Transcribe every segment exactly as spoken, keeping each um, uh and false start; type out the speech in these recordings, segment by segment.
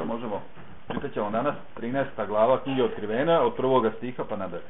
možemo, čitat ćemo danas trinaesta glava knjige Otkrivena, od prvoga stiha pa nadalje.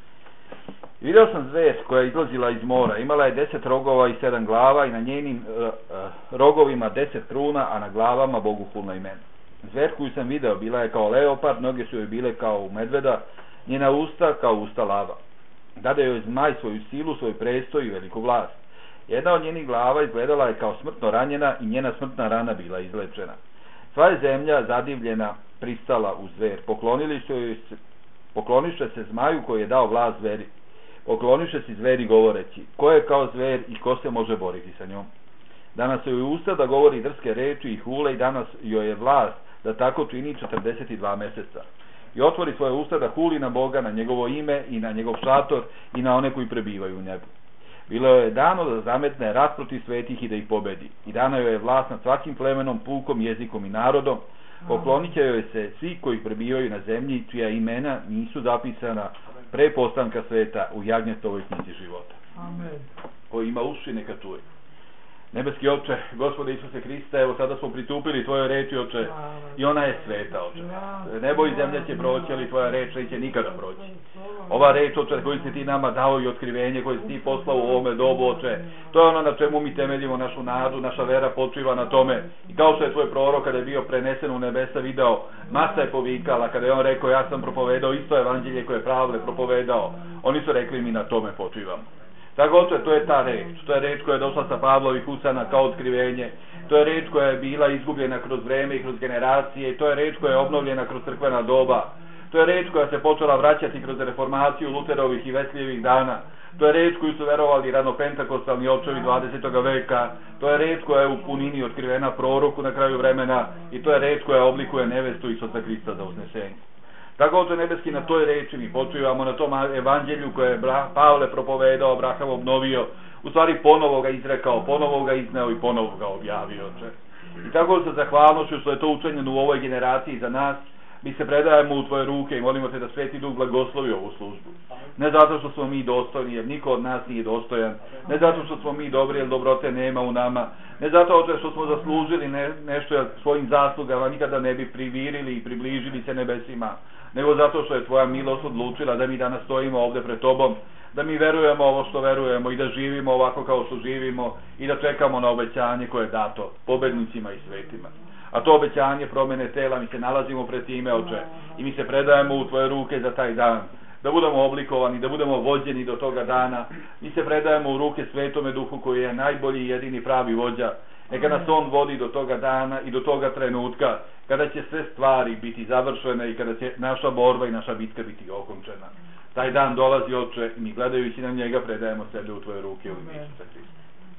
Vidio sam zver koja je izlazila iz mora, imala je deset rogova i sedam glava i na njenim uh, uh, rogovima deset kruna, a na glavama bogohulna imena. Zver koju sam video bila je kao leopard, noge su joj bile kao u medveda, njena usta kao usta lava. Dade joj zmaj svoju silu, svoj prestoj i veliku vlast. Jedna od njenih glava izgledala je kao smrtno ranjena i njena smrtna rana bila izlečena. Sva je zemlja zadivljena pristala u zver. Poklonili su joj se, pokloniše se zmaju koji je dao vlast zveri. Pokloniše se zveri govoreći, ko je kao zver i ko se može boriti sa njom. Danas joj je usta da govori drske reči i hule i danas joj je vlast da tako čini četrdeset dva meseca. I otvori svoje usta da huli na Boga, na njegovo ime i na njegov šator i na one koji prebivaju u nebu. Bilo joj je dano da zametne rat protiv svetih i da ih pobedi. I dano joj je vlast nad svakim plemenom, pukom, jezikom i narodom. Poklonit će joj se svi koji prebivaju na zemlji, čija imena nisu zapisana pre postanka sveta u jagnjetovoj knjizi života. Amen. Ko ima uši neka čuje. Nebeski Oče, Gospode Isuse Hriste, evo sada smo pritupili Tvojoj reči, Oče, i ona je sveta, Oče. Nebo i zemlja će proći, ali Tvoja reč neće nikada proći. Ova reč, Oče, koju si Ti nama dao i otkrivenje, koje si Ti poslao u ovome dobu, Oče, to je ono na čemu mi temeljimo našu nadu, naša vera počiva na tome. I kao što je Tvoj prorok, kada je bio prenesen u nebesa, video, masa je povikala, kada je on rekao, ja sam propovedao isto evanđelje koje je Pavle propovedao. Oni su rekli, mi na tome počivamo. Tako, Oče, to je ta reč, to je reč koja je došla sa Pavlovih usana kao otkrivenje, to je reč koja je bila izgubljena kroz vreme i kroz generacije, to je reč koja je obnovljena kroz crkvena doba, to je reč koja se počela vraćati kroz reformaciju Luterovih i Veslijevih dana, to je reč koju su verovali ranopentakostalni očevi dvadesetog veka, to je reč koja je u punini otkrivena proroku na kraju vremena i to je reč koja oblikuje nevestu Isusa Hrista za uznesenje. Tako, Oče nebeski, na toj reči mi počivamo, na tom evanđelju koje je Pavle propovedao, Abraham obnovio, u stvari ponovo ga izrekao, ponovo ga izneo i ponovo ga objavio, Oče. I tako sa zahvalnošću što je to učinjeno u ovoj generaciji za nas, mi se predajemo u Tvoje ruke i molimo Te da Sveti Duh blagoslovi ovu službu. Ne zato što smo mi dostojni, jer niko od nas nije dostojan, ne zato što smo mi dobri, jer dobrote nema u nama, ne zato, Oče, što smo zaslužili ne, nešto, jer svojim zaslugama nikada ne bi privirili i približili se nebesima, nego zato što je Tvoja milost odlučila da mi danas stojimo ovde pred Tobom, da mi verujemo ovo što verujemo i da živimo ovako kao što živimo i da čekamo na obećanje koje je dato pobednicima i svetima. A to obećanje promene tela, mi se nalazimo pred time, Oče, i mi se predajemo u Tvoje ruke za taj dan, da budemo oblikovani, da budemo vođeni do toga dana. Mi se predajemo u ruke Svetome Duhu koji je najbolji i jedini pravi vođa. Neka nas on vodi do toga dana i do toga trenutka kada će sve stvari biti završene i kada će naša borba i naša bitka biti okončena. Taj dan dolazi, Oče, i mi gledajući na njega predajemo sebe u Tvoje ruke u ime Isusa Hrista.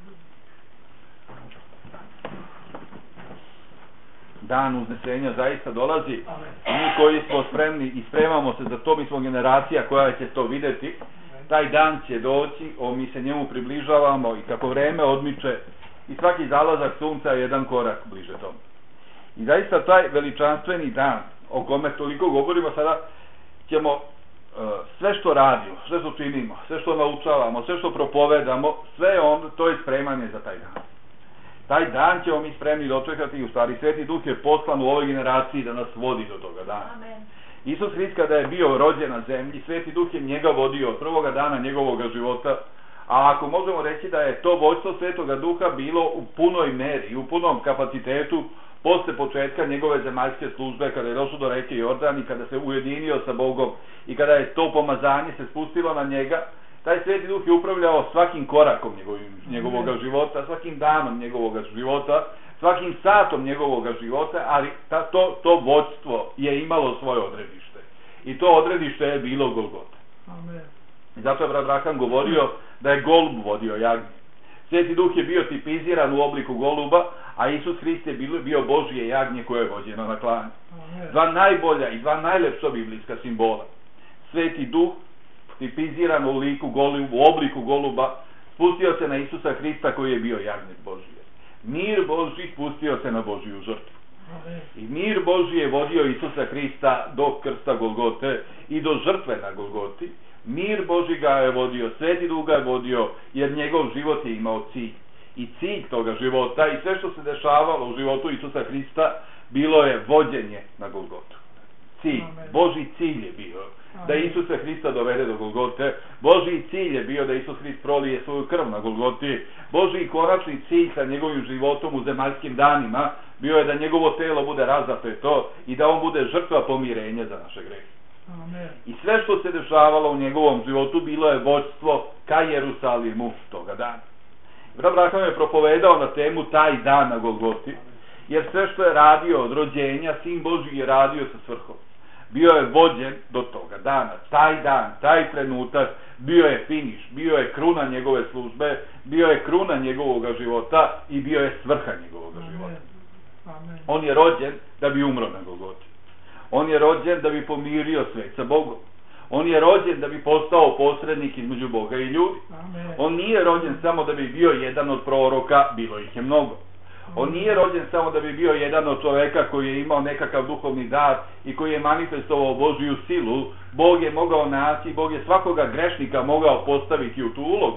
Dan uznesenja zaista dolazi. Mi koji smo spremni i spremamo se za to, mi smo generacija koja će to vidjeti. Taj dan će doći, o, mi se njemu približavamo i kako vreme odmiče i svaki zalazak sunca je jedan korak bliže tomu. I zaista taj veličanstveni dan o kome toliko govorimo sada ćemo uh, sve što radimo, sve što činimo, sve što naučavamo, sve što propovedamo, sve on, to je spremanje za taj dan. Taj dan ćemo mi spremni dočekati i u stvari Sveti Duh je poslan u ovoj generaciji da nas vodi do toga dana. Amen. Isus Hrist kada je bio rođen na zemlji, Sveti Duh je njega vodio od prvoga dana njegovog života, a ako možemo reći da je to vođstvo Svetoga Duha bilo u punoj meri i u punom kapacitetu posle početka njegove zemaljske službe, kada je došao do reke Jordan i kada se ujedinio sa Bogom i kada je to pomazanje se spustilo na njega, taj Sveti Duh je upravljao svakim korakom njegovog života, svakim danom njegovog života, svakim satom njegovog života, ali ta, to, to vođstvo je imalo svoje odredište. I to odredište je bilo Golgota. Amen. I zato je brat Abraham govorio da je golub vodio jagnje. Sveti Duh je bio tipiziran u obliku goluba, a Isus Hrist je bio, bio Božje jagnje koje je vođeno na klanje. Dva najbolja i dva najlepša biblijska simbola. Sveti Duh tipiziran u, liku golubu, u obliku goluba, spustio se na Isusa Hrista koji je bio jagnje Božije. Mir Božji spustio se na Božju žrtvu. I mir Božji je vodio Isusa Hrista do krsta Golgote i do žrtve na Golgoti. Mir Božji ga je vodio, Sveti Duh ga je vodio, jer njegov život je imao cilj. I cilj toga života i sve što se dešavalo u životu Isusa Hrista bilo je vođenje na Golgotu. Cilj, Amen. Božji cilj je bio Amen. da Isusa Hrista dovede do Golgote. Božji cilj je bio da Isus Hrist prolije svoju krv na Golgoti. Božji konačni cilj sa njegovim životom u zemaljskim danima bio je da njegovo telo bude razapeto i da on bude žrtva pomirenja za naše grehe. Amen. I sve što se dešavalo u njegovom životu bilo je vođstvo ka Jerusalimu toga dana. Brat Branham je propovedao na temu taj dan na Golgoti, jer sve što je radio od rođenja, Sin Božji je radio sa svrhom. Bio je vođen do toga dana. Taj dan, taj trenutak bio je finiš, bio je kruna njegove službe, bio je kruna njegovog života i bio je svrha njegovog života. Amen. On je rođen da bi umro na Golgoti. On je rođen da bi pomirio svet sa Bogom. On je rođen da bi postao posrednik između Boga i ljudi. Amen. On nije rođen samo da bi bio jedan od proroka, bilo ih je mnogo. On nije rođen samo da bi bio jedan od čoveka koji je imao nekakav duhovni dar i koji je manifestovao Božju silu. Bog je mogao naći, Bog je svakoga grešnika mogao postaviti u tu ulogu.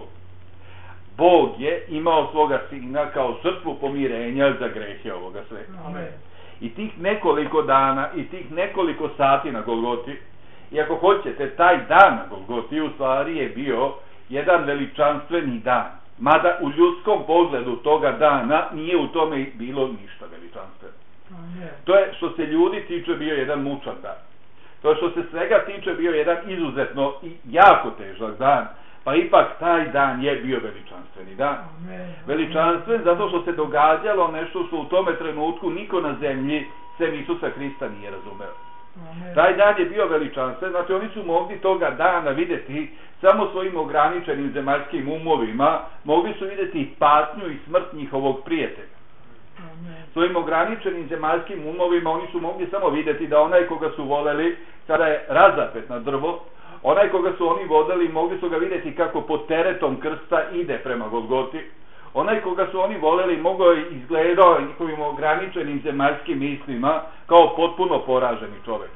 Bog je imao svoga sina kao žrtvu pomirenja za grehe ovoga sveta. Amen. I tih nekoliko dana i tih nekoliko sati na Golgoti, i ako hoćete, taj dan na Golgoti u stvari je bio jedan veličanstveni dan. Mada u ljudskom pogledu toga dana nije u tome bilo ništa veličanstveno. Amen. To je što se ljudi tiče bio jedan mučan dan. To je što se svega tiče bio jedan izuzetno i jako težak dan. Pa ipak taj dan je bio veličanstveni dan. Amen. Veličanstven zato što se događalo nešto što u tome trenutku niko na zemlji sem Isusa Hrista nije razumeo. Amen. Taj dan je bio veličanstven, znači oni su mogli toga dana vidjeti samo svojim ograničenim zemaljskim umovima, mogli su vidjeti patnju i smrt njihovog prijatelja. Amen. Svojim ograničenim zemaljskim umovima oni su mogli samo vidjeti da onaj koga su voleli sada je razapet na drvo, onaj koga su oni vodili mogli su ga vidjeti kako pod teretom krsta ide prema Golgoti, onaj koga su oni voleli mogao je izgledao njihovim ograničenim zemaljskim mislima kao potpuno poraženi čovjek.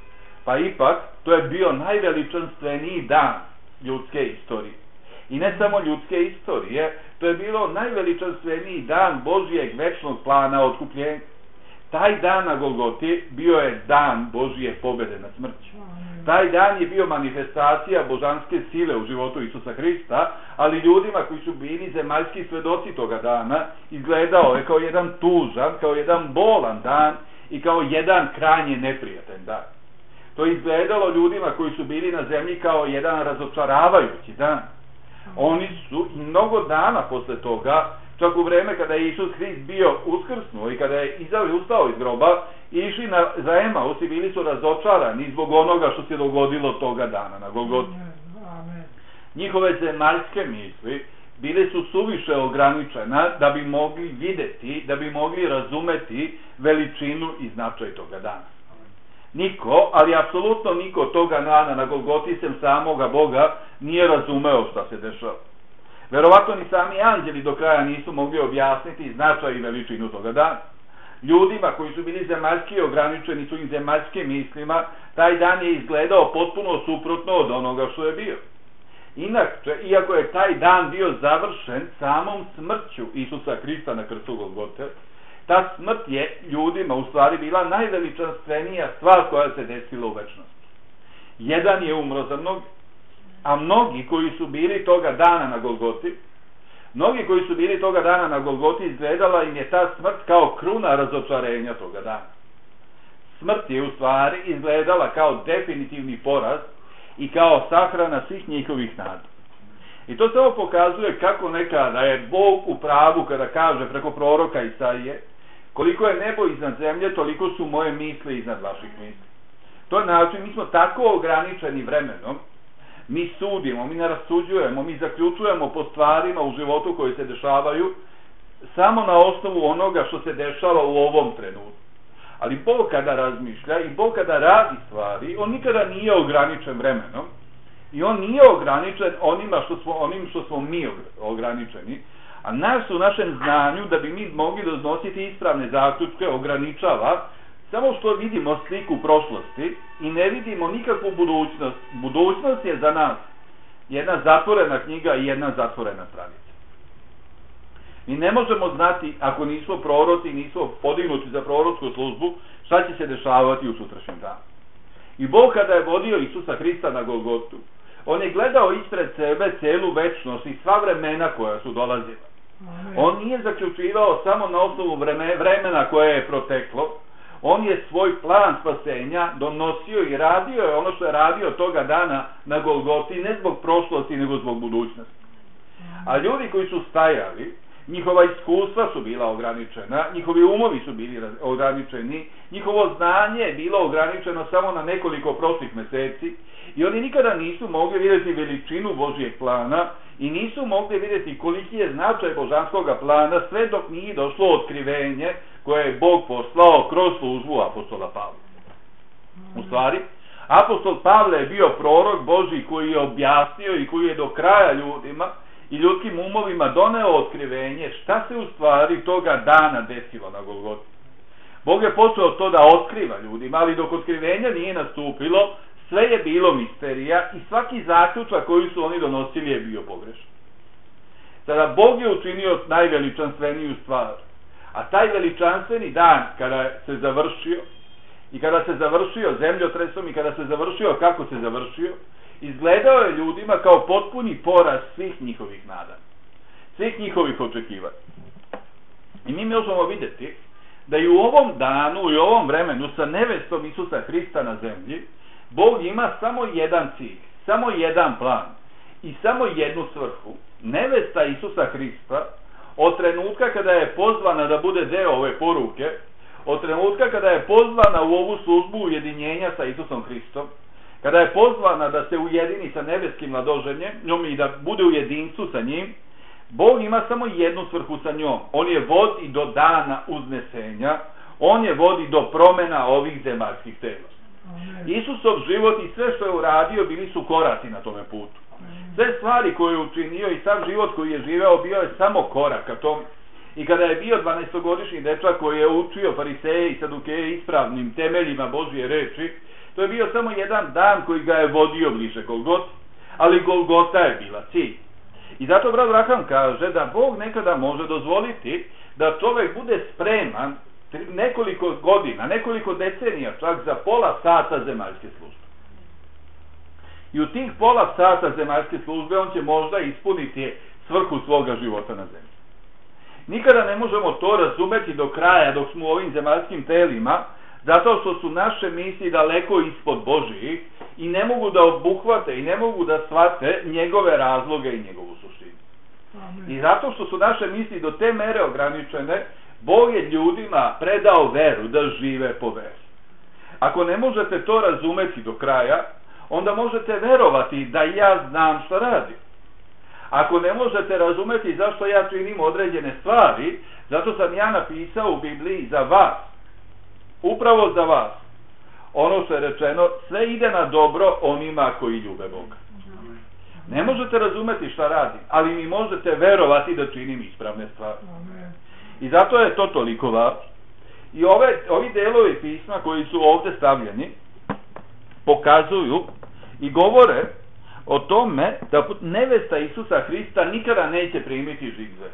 Pa ipak, to je bio najveličanstveniji dan ljudske istorije. I ne samo ljudske istorije, to je bilo najveličanstveniji dan Božijeg večnog plana otkupljenja. Taj dan na Golgoti bio je dan Božije pobjede nad smrću. Taj dan je bio manifestacija božanske sile u životu Isusa Hrista, ali ljudima koji su bili zemaljski svedoci toga dana, izgledao je kao jedan tužan, kao jedan bolan dan i kao jedan krajnje neprijatan dan. To je izgledalo ljudima koji su bili na zemlji kao jedan razočaravajući dan. Oni su i mnogo dana posle toga, čak u vreme kada je Isus Hrist bio uskrsnuo i kada je izašao i ustao iz groba, išli na, za Emaus i bili su razočarani zbog onoga što se dogodilo toga dana na Golgoti. Amen. Njihove zemaljske misli bile su suviše ograničena da bi mogli vidjeti, da bi mogli razumeti veličinu i značaj toga dana. Niko, ali apsolutno niko toga dana na Golgoti sem samoga Boga nije razumeo šta se dešava. Verovatno ni sami anđeli do kraja nisu mogli objasniti značaj i veličinu toga dana. Ljudima koji su bili zemaljski ograničeni svojim zemaljskim mislima, taj dan je izgledao potpuno suprotno od onoga što je bio. Inače, iako je taj dan bio završen samom smrću Isusa Hrista na krstu Golgote, ta smrt je ljudima u stvari bila najveličanstvenija stvar koja se desila u večnosti. Jedan je umro za mnogi, a mnogi koji su bili toga dana na Golgoti, mnogi koji su bili toga dana na Golgoti izgledala im je ta smrt kao kruna razočarenja toga dana. Smrt je u stvari izgledala kao definitivni poraz i kao sahrana svih njihovih nada. I to samo pokazuje kako nekada je Bog u pravu kada kaže preko proroka Isaije: koliko je nebo iznad zemlje, toliko su moje misli iznad vaših misli. To je način, mi smo tako ograničeni vremenom, mi sudimo, mi ne rasuđujemo, mi zaključujemo po stvarima u životu koji se dešavaju samo na osnovu onoga što se dešava u ovom trenutku. Ali Bog kada razmišlja i Bog kada radi stvari, on nikada nije ograničen vremenom i on nije ograničen onima što smo, onim što smo mi ograničeni, a nas u našem znanju da bi mi mogli doznositi ispravne zaključke ograničava samo što vidimo sliku prošlosti i ne vidimo nikakvu budućnost. Budućnost je za nas jedna zatvorena knjiga i jedna zatvorena stranica. Mi ne možemo znati, ako nismo proroci i nismo podignuti za proročku službu, šta će se dešavati u sutrašnjem danu. I Bog kada je vodio Isusa Hrista na Golgotu, on je gledao ispred sebe celu večnost i sva vremena koja su dolazila. Amen. On nije zaključivao samo na osnovu vreme, vremena koje je proteklo. On je svoj plan spasenja donosio i radio je ono što je radio toga dana na Golgoti, ne zbog prošlosti, nego zbog budućnosti. A ljudi koji su stajali, njihova iskustva su bila ograničena, njihovi umovi su bili ograničeni, njihovo znanje je bilo ograničeno samo na nekoliko prošlih meseci i oni nikada nisu mogli vidjeti veličinu Božijeg plana i nisu mogli vidjeti koliki je značaj božanskog plana sve dok nije došlo otkrivenje koje je Bog poslao kroz službu apostola Pavla. U stvari, apostol Pavle je bio prorok Božji koji je objasnio i koji je do kraja ljudima i ljudskim umovima doneo otkrivenje šta se u stvari toga dana desilo na Golgoti. Bog je počeo to da otkriva ljudima, ali dok otkrivenja nije nastupilo, sve je bilo misterija i svaki zaključak koji su oni donosili je bio pogrešan. Sada Bog je učinio najveličanstveniju stvar, a taj veličanstveni dan kada se završio i kada se završio zemljotresom i kada se završio kako se završio, izgledao je ljudima kao potpuni poraz svih njihovih nada, svih njihovih očekivanja. I mi možemo vidjeti da i u ovom danu i u ovom vremenu sa nevestom Isusa Hrista na zemlji, Bog ima samo jedan cilj, samo jedan plan i samo jednu svrhu. Nevesta Isusa Hrista od trenutka kada je pozvana da bude deo ove poruke, od trenutka kada je pozvana u ovu službu ujedinjenja sa Isusom Hristom, kada je pozvana da se ujedini sa nebeskim mladoženjem, njom i da bude u jedinstvu sa njim, Bog ima samo jednu svrhu sa njom. On je vodi do dana uznesenja, on je vodi do promjena ovih zemaljskih tela. Isusov život i sve što je uradio bili su koraci na tome putu. Sve stvari koje je učinio i sam život koji je živeo bio je samo korak ka tome. I kada je bio dvanaestogodišnji dečak koji je učio fariseje i sadukeje ispravnim temeljima Božje reči, to je bio samo jedan dan koji ga je vodio bliže Golgoti. Ali Golgota je bila cilj. I zato brat Braham kaže da Bog nekada može dozvoliti da čovjek bude spreman nekoliko godina, nekoliko decenija čak za pola sata zemaljske službe. I u tih pola sata zemaljske službe on će možda ispuniti svrhu svoga života na zemlji. Nikada ne možemo to razumeti do kraja dok smo u ovim zemaljskim telima, zato što su naše misli daleko ispod Božjih i ne mogu da obuhvate i ne mogu da shvate njegove razloge i njegovu suštinu. I zato što su naše misli do te mere ograničene, Bog je ljudima predao veru da žive po veri. Ako ne možete to razumeti do kraja, onda možete verovati da ja znam što radim. Ako ne možete razumeti zašto ja činim određene stvari, zato sam ja napisao u Bibliji za vas, upravo za vas, ono što je rečeno, sve ide na dobro onima koji ljube Boga. Ne možete razumeti šta radim, ali mi možete verovati da činim ispravne stvari. I zato je to toliko važno. I ove, ovi delovi pisma koji su ovdje stavljeni pokazuju i govore o tome da nevesta Isusa Hrista nikada neće primiti žigve.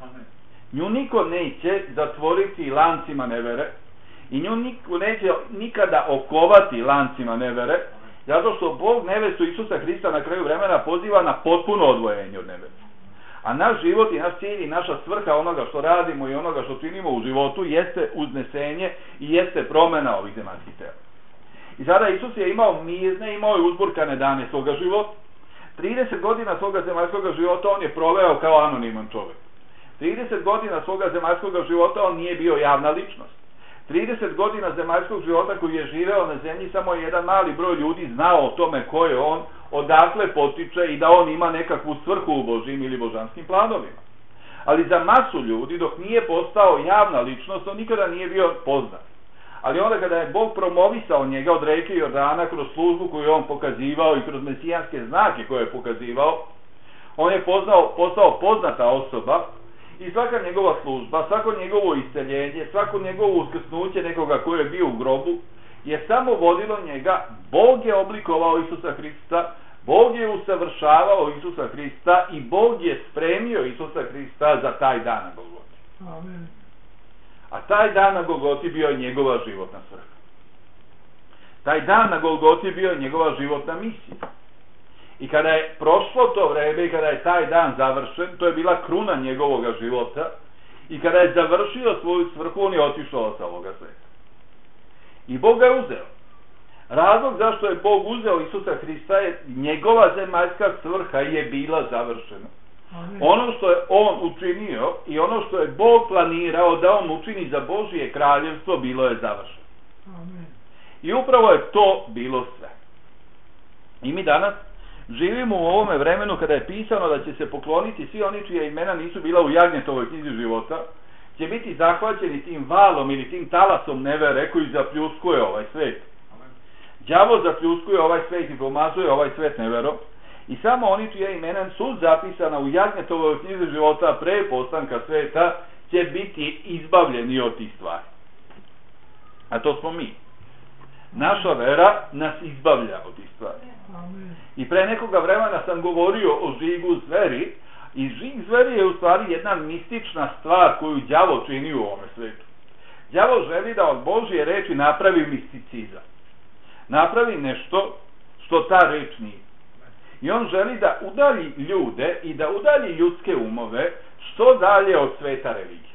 Nju niko neće zatvoriti lancima nevere i nju niko neće nikada okovati lancima nevere, zato što Bog nevestu Isusa Hrista na kraju vremena poziva na potpuno odvojenje od neveste. A naš život i naš cilj i naša svrha onoga što radimo i onoga što činimo u životu jeste uznesenje i jeste promjena ovih zemaljskih tela. I sada Isus je imao mirne, imao je uzburkane dane svoga života. trideset godina svoga zemaljskog života on je proveo kao anoniman čovjek. trideset godina svoga zemaljskog života on nije bio javna ličnost. trideset godina zemaljskog života koji je živeo na zemlji, samo jedan mali broj ljudi znao o tome ko je on, odakle potiče i da on ima nekakvu svrhu u Božjim ili božanskim planovima. Ali za masu ljudi, dok nije postao javna ličnost, on nikada nije bio poznat. Ali onda kada je Bog promovisao njega od reke Jordana kroz službu koju je on pokazivao i kroz mesijanske znake koje je pokazivao, on je poznao, postao poznata osoba i svaka njegova služba, svako njegovo isceljenje, svako njegovo uskrsnuće nekoga koji je bio u grobu je samo vodilo njega. Bog je oblikovao Isusa Hrista, Bog je usavršavao Isusa Hrista i Bog je spremio Isusa Hrista za taj dan na Golgoti. Amen. A taj dan na Golgoti bio je njegova životna svrha. Taj dan na Golgoti bio je njegova životna misija. I kada je prošlo to vreme i kada je taj dan završen, to je bila kruna njegovog života, i kada je završio svoju svrhu, on je otišao sa ovoga sveta. I Bog ga je uzeo. Razlog zašto je Bog uzeo Isusa Hrista je njegova zemaljska svrha je bila završena. Amen. Ono što je on učinio i ono što je Bog planirao da on učini za Božje kraljevstvo bilo je završeno. Amen. I upravo je to bilo sve. I mi danas živimo u ovome vremenu kada je pisano da će se pokloniti svi oni čija imena nisu bila u Jagnjetovoj knjizi života, će biti zahvaćeni tim valom ili tim talasom nevere koji zapljuskuje ovaj svet. Đavo zapljuskuje ovaj svet i pomazuje ovaj svet neverom, i samo oni čija imena su zapisana u Jagnjetovoj knjizi života pre postanka sveta će biti izbavljeni od tih stvari. A to smo mi. Naša vera nas izbavlja od tih stvari. Amen. I pre nekoga vremena sam govorio o žigu zveri, i žig zveri je u stvari jedna mistična stvar koju đavo čini u ovome svetu. Đavo želi da od Božje reči napravi misticizam. Napravi nešto što ta reč nije. I on želi da udalji ljude i da udalji ljudske umove što dalje od sveta religije.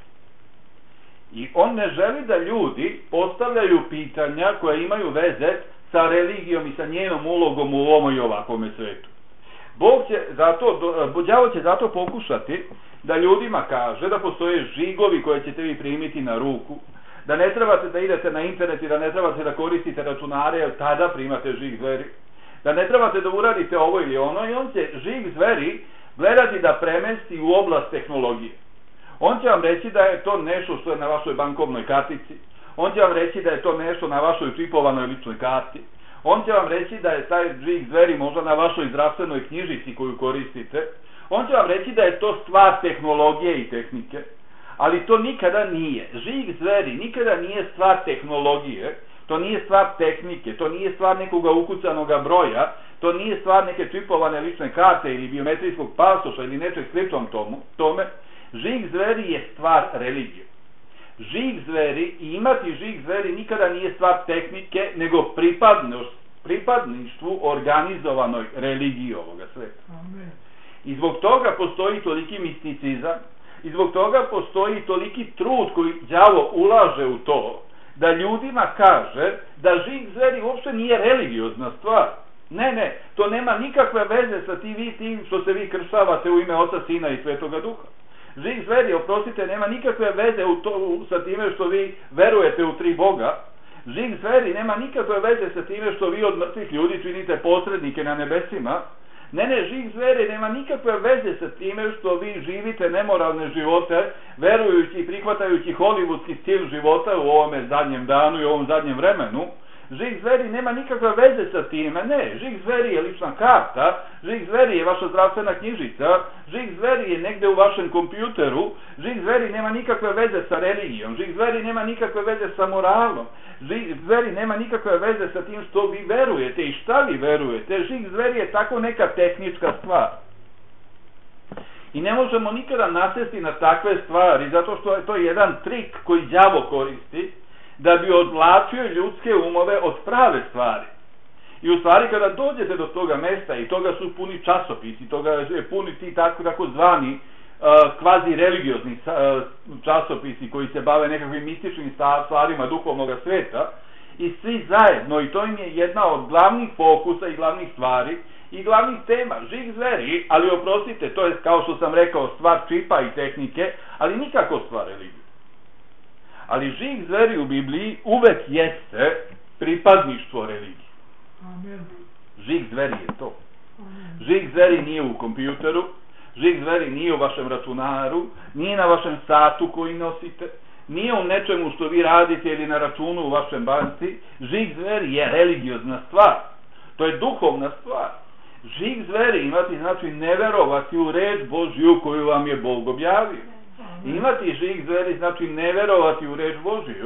I on ne želi da ljudi postavljaju pitanja koje imaju veze sa religijom i sa njenom ulogom u ovom i ovakvome svetu. Bog će zato, đavo će zato pokušati da ljudima kaže da postoje žigovi koje ćete vi primiti na ruku, da ne trebate da idete na internet i da ne trebate da koristite računare, jer tada primate žig zveri, da ne trebate da uradite ovo ili ono, i on će žig zveri gledati da premesti u oblast tehnologije. On će vam reći da je to nešto što je na vašoj bankovnoj kartici, on će vam reći da je to nešto na vašoj čipovanoj ličnoj karti, on će vam reći da je taj žig zveri možda na vašoj zdravstvenoj knjižici koju koristite, on će vam reći da je to stvar tehnologije i tehnike, ali to nikada nije. Žig zveri nikada nije stvar tehnologije, to nije stvar tehnike, to nije stvar nekoga ukucanoga broja, to nije stvar neke čipovane lične karte ili biometrijskog pasoša ili nečeg sličnom tomu, tome. Žig zveri je stvar religije. Žig zveri i imati žig zveri nikada nije stvar tehnike, nego pripadništvu organizovanoj religiji ovoga sveta. Amen. I zbog toga postoji toliki misticizam, i zbog toga postoji toliki trud koji đavo ulaže u to, da ljudima kaže da žig zveri uopšte nije religiozna stvar. Ne, ne, to nema nikakve veze sa tim, tim što se vi krštavate u ime Oca, Sina i Svetoga Duha. Žig zveri, oprostite, nema nikakve veze u to, sa time što vi verujete u tri Boga. Žig zveri nema nikakve veze sa time što vi od mrtvih ljudi činite posrednike na nebesima. Ne, ne, žig zveri nema nikakve veze sa time što vi živite nemoralne živote, verujući i prihvatajući hollywoodski stil života u ovome zadnjem danu i u ovom zadnjem vremenu. Žig zveri nema nikakve veze sa time. Ne, žig zveri je lična karta, žig zveri je vaša zdravstvena knjižica, žig zveri je negde u vašem kompjuteru, žig zveri nema nikakve veze sa religijom, žig zveri nema nikakve veze sa moralom, žig zveri nema nikakve veze sa tim što vi verujete i šta vi verujete. Žig zveri je tako neka tehnička stvar. I ne možemo nikada nasesti na takve stvari, zato što je to jedan trik koji đavo koristi, da bi odvlačio ljudske umove od prave stvari. I u stvari kada dođete do toga mesta, i toga su puni časopisi, toga je puni ti tako, tako zvani uh, kvazi religiozni uh, časopisi koji se bave nekakvim mističnim stvarima duhovnog sveta, i svi zajedno, i to im je jedna od glavnih fokusa i glavnih stvari i glavnih tema, žig zveri, ali oprostite, to je kao što sam rekao stvar čipa i tehnike, ali nikako stvar religije. Ali žig zveri u Bibliji uvek jeste pripadništvo religije. Amen. Žig zveri je to. Amen. Žig zveri nije u kompjuteru, žig zveri nije u vašem računaru, nije na vašem satu koji nosite, nije u nečemu što vi radite ili na računu u vašem banci. Žig zveri je religiozna stvar. To je duhovna stvar. Žig zveri imati znači ne verovati u reč Božju koju vam je Bog objavio. Imati žig zveri znači ne verovati u reč Božiju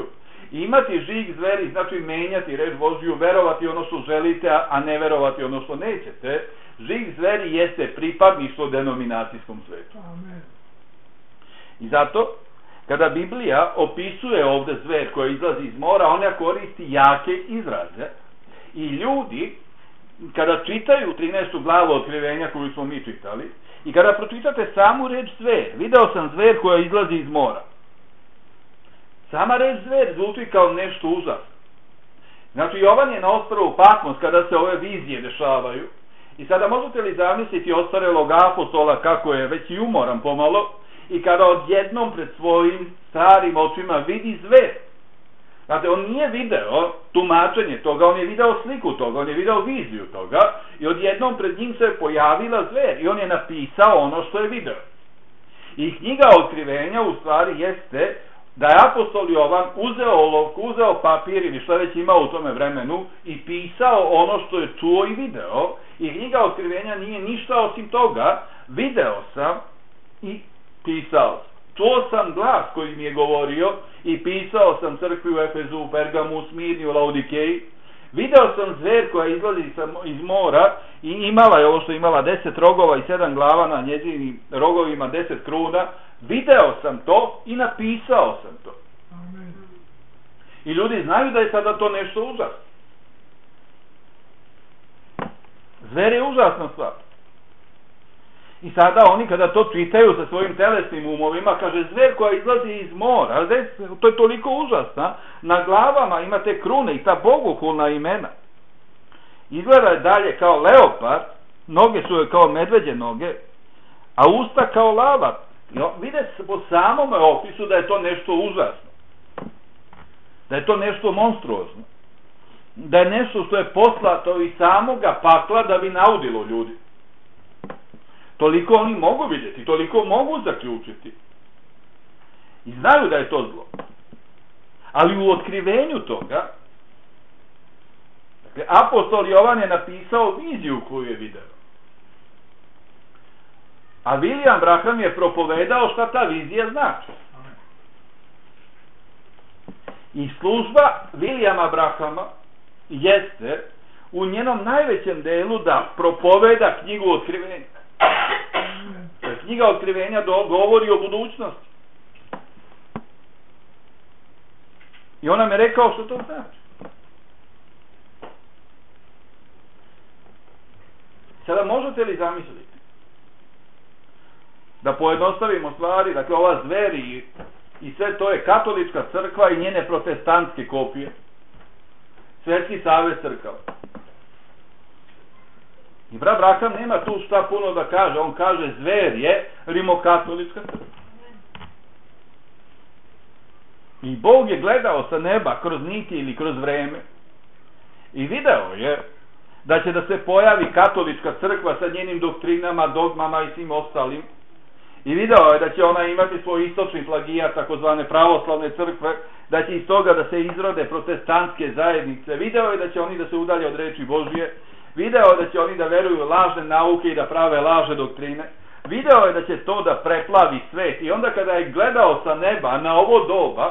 I imati žig zveri znači menjati reč Božju, verovati ono što želite, a ne verovati ono što nećete. Žig zveri jeste pripadništvo denominacijskom svetu. Amen. I zato, kada Biblija opisuje ovdje zver koja izlazi iz mora, ona koristi jake izraze. I ljudi, kada čitaju trinaestu glavu Otkrivenja koju smo mi čitali, i kada pročitate samu reč zver, video sam zver koja izlazi iz mora. Sama reč zver zvuči kao nešto užasno. Znači, Jovan je na ostrvu Patmos kada se ove vizije dešavaju. I sada možete li zamisliti ostarelog apostola kako je već i umoran pomalo i kada odjednom pred svojim starim očima vidi zver. Znate, on nije video tumačenje toga, on je video sliku toga, on je video viziju toga i odjednom pred njim se pojavila zver i on je napisao ono što je video. I knjiga Otkrivenja u stvari jeste da je apostol Jovan uzeo olovku, uzeo papir ili što već imao u tome vremenu i pisao ono što je čuo i video. I knjiga Otkrivenja nije ništa osim toga, video sam i pisao sam. Čuo sam glas koji mi je govorio i pisao sam crkvi u Efezu, u Pergamu, u Smirni, u Laodikeji. Video sam zver koja izlazi iz mora i imala je ovo što imala deset rogova i sedam glava, na njezinim rogovima deset kruna. Video sam to i napisao sam to. Amen. I ljudi znaju da je sada to nešto užasno. Zver je užasna stvar. I sada oni kada to čitaju sa svojim telesnim umovima, kaže zver koja izlazi iz mora, to je toliko užasna, na glavama imate krune i ta bogohulna imena. Izgleda je dalje kao leopard, noge su joj kao medveđe noge, a usta kao lava. Vide se po samom opisu da je to nešto užasno. Da je to nešto monstruozno. Da je nešto što je poslato iz samoga pakla da bi naudilo ljudi. Toliko oni mogu vidjeti, toliko mogu zaključiti. I znaju da je to zlo. Ali u otkrivenju toga, dakle, apostol Jovan je napisao viziju koju je video. A William Branham je propovedao šta ta vizija znači. I služba Williama Branhama jeste u njenom najvećem delu da propoveda knjigu Otkrivenja. Knjiga Otkrivenja govori o budućnosti. I on nam je rekao što to znači. Sada možete li zamisliti da pojednostavimo stvari, dakle ova zver i, i sve to je katolička crkva i njene protestantske kopije. Svetski savez crkava. I brat Branham nema tu šta puno da kaže, on kaže zver je rimokatolička crkva. I Bog je gledao sa neba kroz niti ili kroz vreme i video je da će da se pojavi katolička crkva sa njenim doktrinama, dogmama i svim ostalim. I video je da će ona imati svoj istočni plagijat, takozvane pravoslavne crkve, da će iz toga da se izrode protestantske zajednice. Video je da će oni da se udalje od reči Božije. Video je da će oni da veruju lažne nauke i da prave lažne doktrine. Video je da će to da preplavi svet. I onda kada je gledao sa neba na ovo doba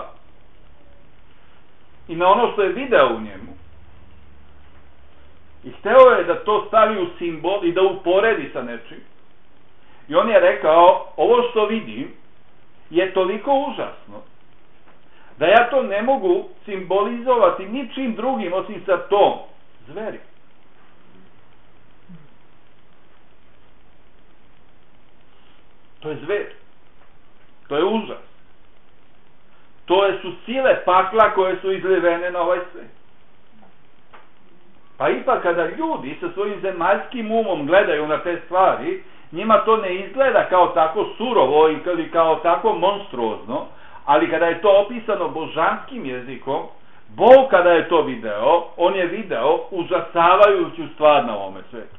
i na ono što je video u njemu, i hteo je da to stavi u simbol i da uporedi sa nečim, i on je rekao, ovo što vidim je toliko užasno da ja to ne mogu simbolizovati ničim drugim osim sa tom zveri. To je zver. To je užas. To je su sile pakla koje su izlivene na ovaj svet. Pa ipak kada ljudi sa svojim zemaljskim umom gledaju na te stvari, njima to ne izgleda kao tako surovo ili kao tako monstruozno, ali kada je to opisano božanskim jezikom, Bog kada je to video, on je video užasavajuću stvar na ovome svetu.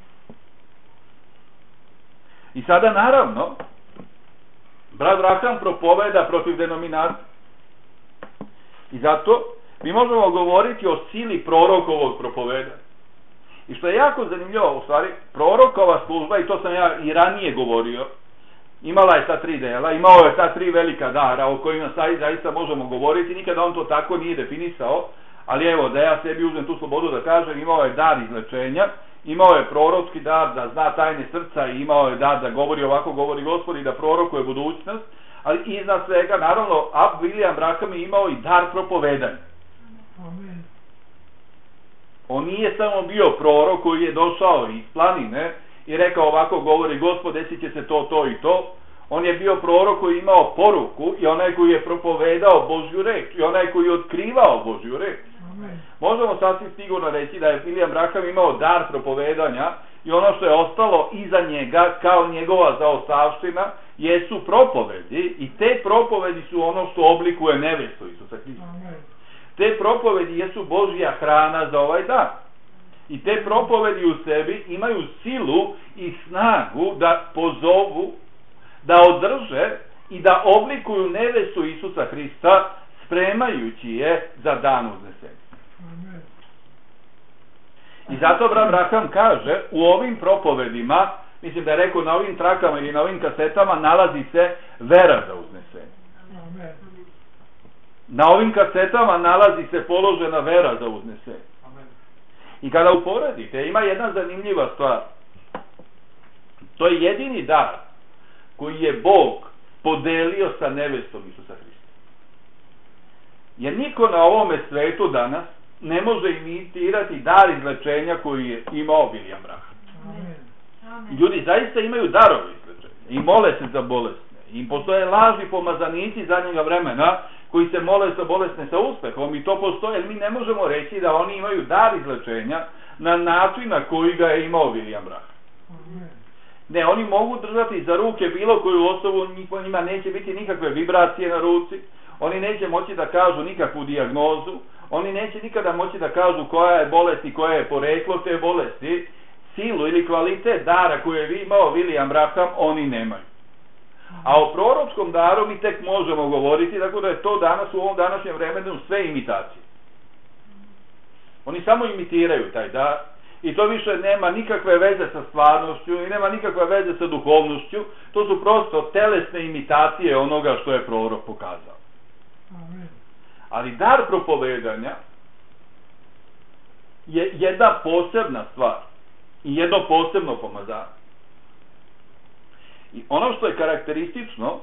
I sada naravno, brat Branham propoveda protiv denominacije. I zato mi možemo govoriti o sili prorokovog propoveda. I što je jako zanimljivo, u stvari, prorokova služba, i to sam ja i ranije govorio, imala je ta tri dela, imao je ta tri velika dara o kojima zaista možemo govoriti, nikada on to tako nije definisao, ali evo da ja sebi uzmem tu slobodu da kažem, imao je dar izlečenja, imao je proročki dar da zna tajne srca i imao je dar da govori ovako govori Gospod i da prorokuje budućnost, ali iznad svega naravno Ab William Branham je imao i dar propovedanja. Amen. On nije samo bio prorok koji je došao iz planine i rekao ovako govori Gospod, desit će se to, to i to. On je bio prorok koji je imao poruku i onaj koji je propovedao Božju reč i onaj koji je otkrivao Božju reč. Amen. Možemo sasvim sigurno reći da je William Branham imao dar propovedanja i ono što je ostalo iza njega kao njegova zaostavština jesu propovedi i te propovedi su ono što oblikuje nevestu Isusa Hrista. Amen. Te propovedi jesu Božja hrana za ovaj dan. I te propovedi u sebi imaju silu i snagu da pozovu, da održe i da oblikuju nevestu Isusa Hrista spremajući je za dan uznesenja. Amen. I zato brat Branham kaže u ovim propovedima, mislim da je rekao na ovim trakama ili na ovim kasetama nalazi se vera za uznesenje. Amen. Na ovim kasetama nalazi se položena vera za uznesenje. Amen. I kada uporedite, ima jedna zanimljiva stvar. To je jedini dar koji je Bog podelio sa nevestom Isusa Hrista. Jer niko na ovome svetu danas ne može imitirati dar izlečenja koji je imao William Branham. Amen. Ljudi zaista imaju darove izlečenja i mole se za bolesne. I postoje lažni pomazanici zadnjega vremena koji se mole za bolesne sa uspehom i to postoje, jer mi ne možemo reći da oni imaju dar izlečenja na način na koji ga je imao William Branham. Amen. Ne, oni mogu držati za ruke bilo koju osobu, njima neće biti nikakve vibracije na ruci, oni neće moći da kažu nikakvu dijagnozu, oni neće nikada moći da kažu koja je bolest i koje je poreklo te bolesti, silu ili kvalitet dara koje je imao William Branham, oni nemaju. A o proročkom daru mi tek možemo govoriti, tako da je to danas u ovom današnjem vremenu sve imitacije. Oni samo imitiraju taj dar i to više nema nikakve veze sa stvarnošću i nema nikakve veze sa duhovnošću, to su prosto telesne imitacije onoga što je prorok pokazao. Amen. Ali dar propovedanja je jedna posebna stvar i jedno posebno pomazanje. I ono što je karakteristično,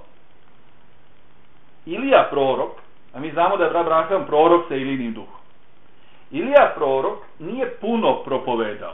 Ilija prorok, a mi znamo da je brat Branham prorok sa Ilijinim duhom. Ilija prorok nije puno propovedao,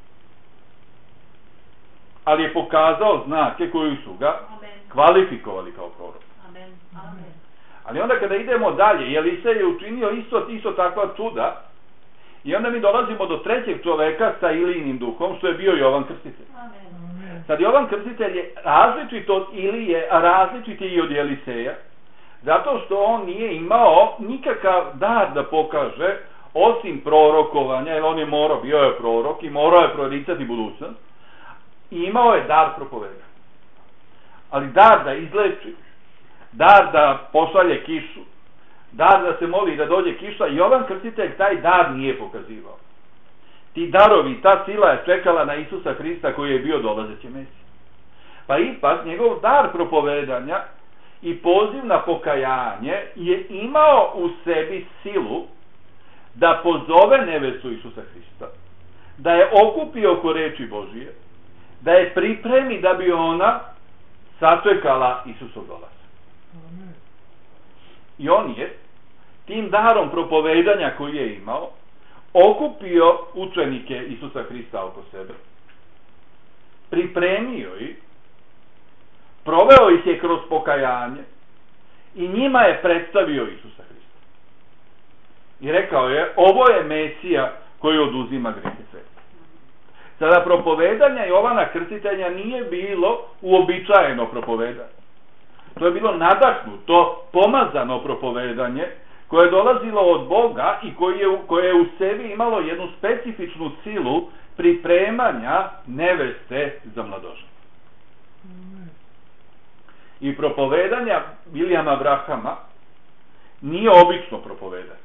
ali je pokazao znake koji su ga kvalifikovali kao prorok. Amen. Amen. Ali onda kada idemo dalje, Elisa je učinio isto, isto takva čuda, i onda mi dolazimo do trećeg čoveka sa Ilijinim duhom, što je bio Jovan Krstitelj. Amen. Amen. Sad Jovan Krstitelj je različit od Ilije, a različit je i od Eliseja, zato što on nije imao nikakav dar da pokaže, osim prorokovanja, jer on je morao, bio je prorok i morao je proricati budućnost, i imao je dar propovedanja. Ali dar da izleči, dar da pošalje kišu, dar da se moli da dođe kiša, Jovan Krstitelj taj dar nije pokazivao. Ti darovi, ta sila je čekala na Isusa Hrista koji je bio dolazeći Mesija. Pa ipak njegov dar propovedanja i poziv na pokajanje je imao u sebi silu da pozove nevestu Isusa Hrista, da je okupi oko reči Božije, da je pripremi da bi ona sačekala Isusov dolazak. Amen. I on je tim darom propovedanja koji je imao okupio učenike Isusa Hrista oko sebe, pripremio ih, proveo ih je kroz pokajanje i njima je predstavio Isusa Hrista. I rekao je, ovo je Mesija koji oduzima grijehe sveta. Sada propovedanja Jovana Krstitelja nije bilo uobičajeno propovedanje. To je bilo nadahnuto, pomazano propovedanje koje je dolazilo od Boga i koje je, koje je u sebi imalo jednu specifičnu silu pripremanja neveste za mladoženje. Amen. I propovedanja Williama Branhama nije obično propovedanje.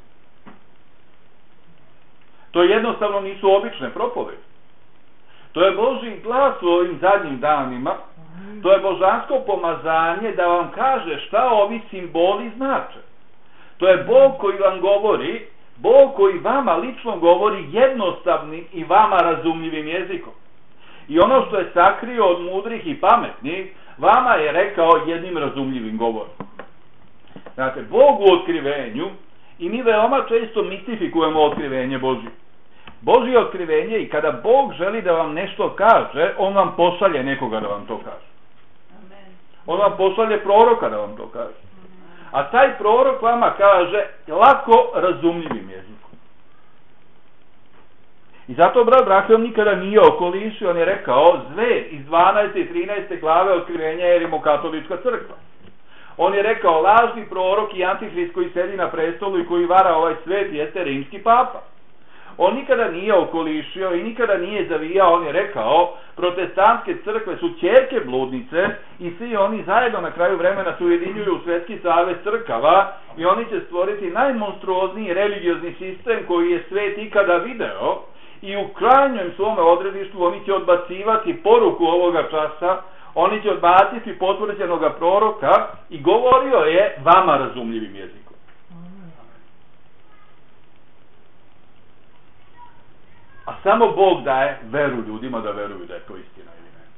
To jednostavno nisu obične propovedi. To je Božji glas u ovim zadnjim danima To je božansko pomazanje da vam kaže šta ovi simboli znače. To je Bog koji vam govori, Bog koji vama lično govori jednostavnim i vama razumljivim jezikom. I ono što je sakrio od mudrih i pametnih, vama je rekao jednim razumljivim govorom. Znate, Bog u otkrivenju, i mi veoma često mistifikujemo otkrivenje Božje. Božje otkrivenje, i kada Bog želi da vam nešto kaže, on vam pošalje nekoga da vam to kaže. On vam pošalje proroka da vam to kaže. A taj prorok vama kaže lako razumljivim jezikom. I zato brat Rahel nikada nije okolišio, on je rekao, zver iz dvanaeste i trinaeste glave otkrivenja je rimokatolička crkva. On je rekao, lažni prorok i antihrist koji sedi na prestolu i koji vara ovaj svet jeste rimski papa. On nikada nije okolišio i nikada nije zavijao, on je rekao, protestantske crkve su ćerke bludnice i svi oni zajedno na kraju vremena se ujedinjuju u Svetski savez crkava i oni će stvoriti najmonstruozniji religiozni sistem koji je svet ikada video i u krajnjem svome odredištu oni će odbacivati poruku ovoga časa, oni će odbaciti potvrđenoga proroka i govorio je vama razumljivim jezikom. A samo Bog daje veru ljudima da veruju da je to istina ili ne.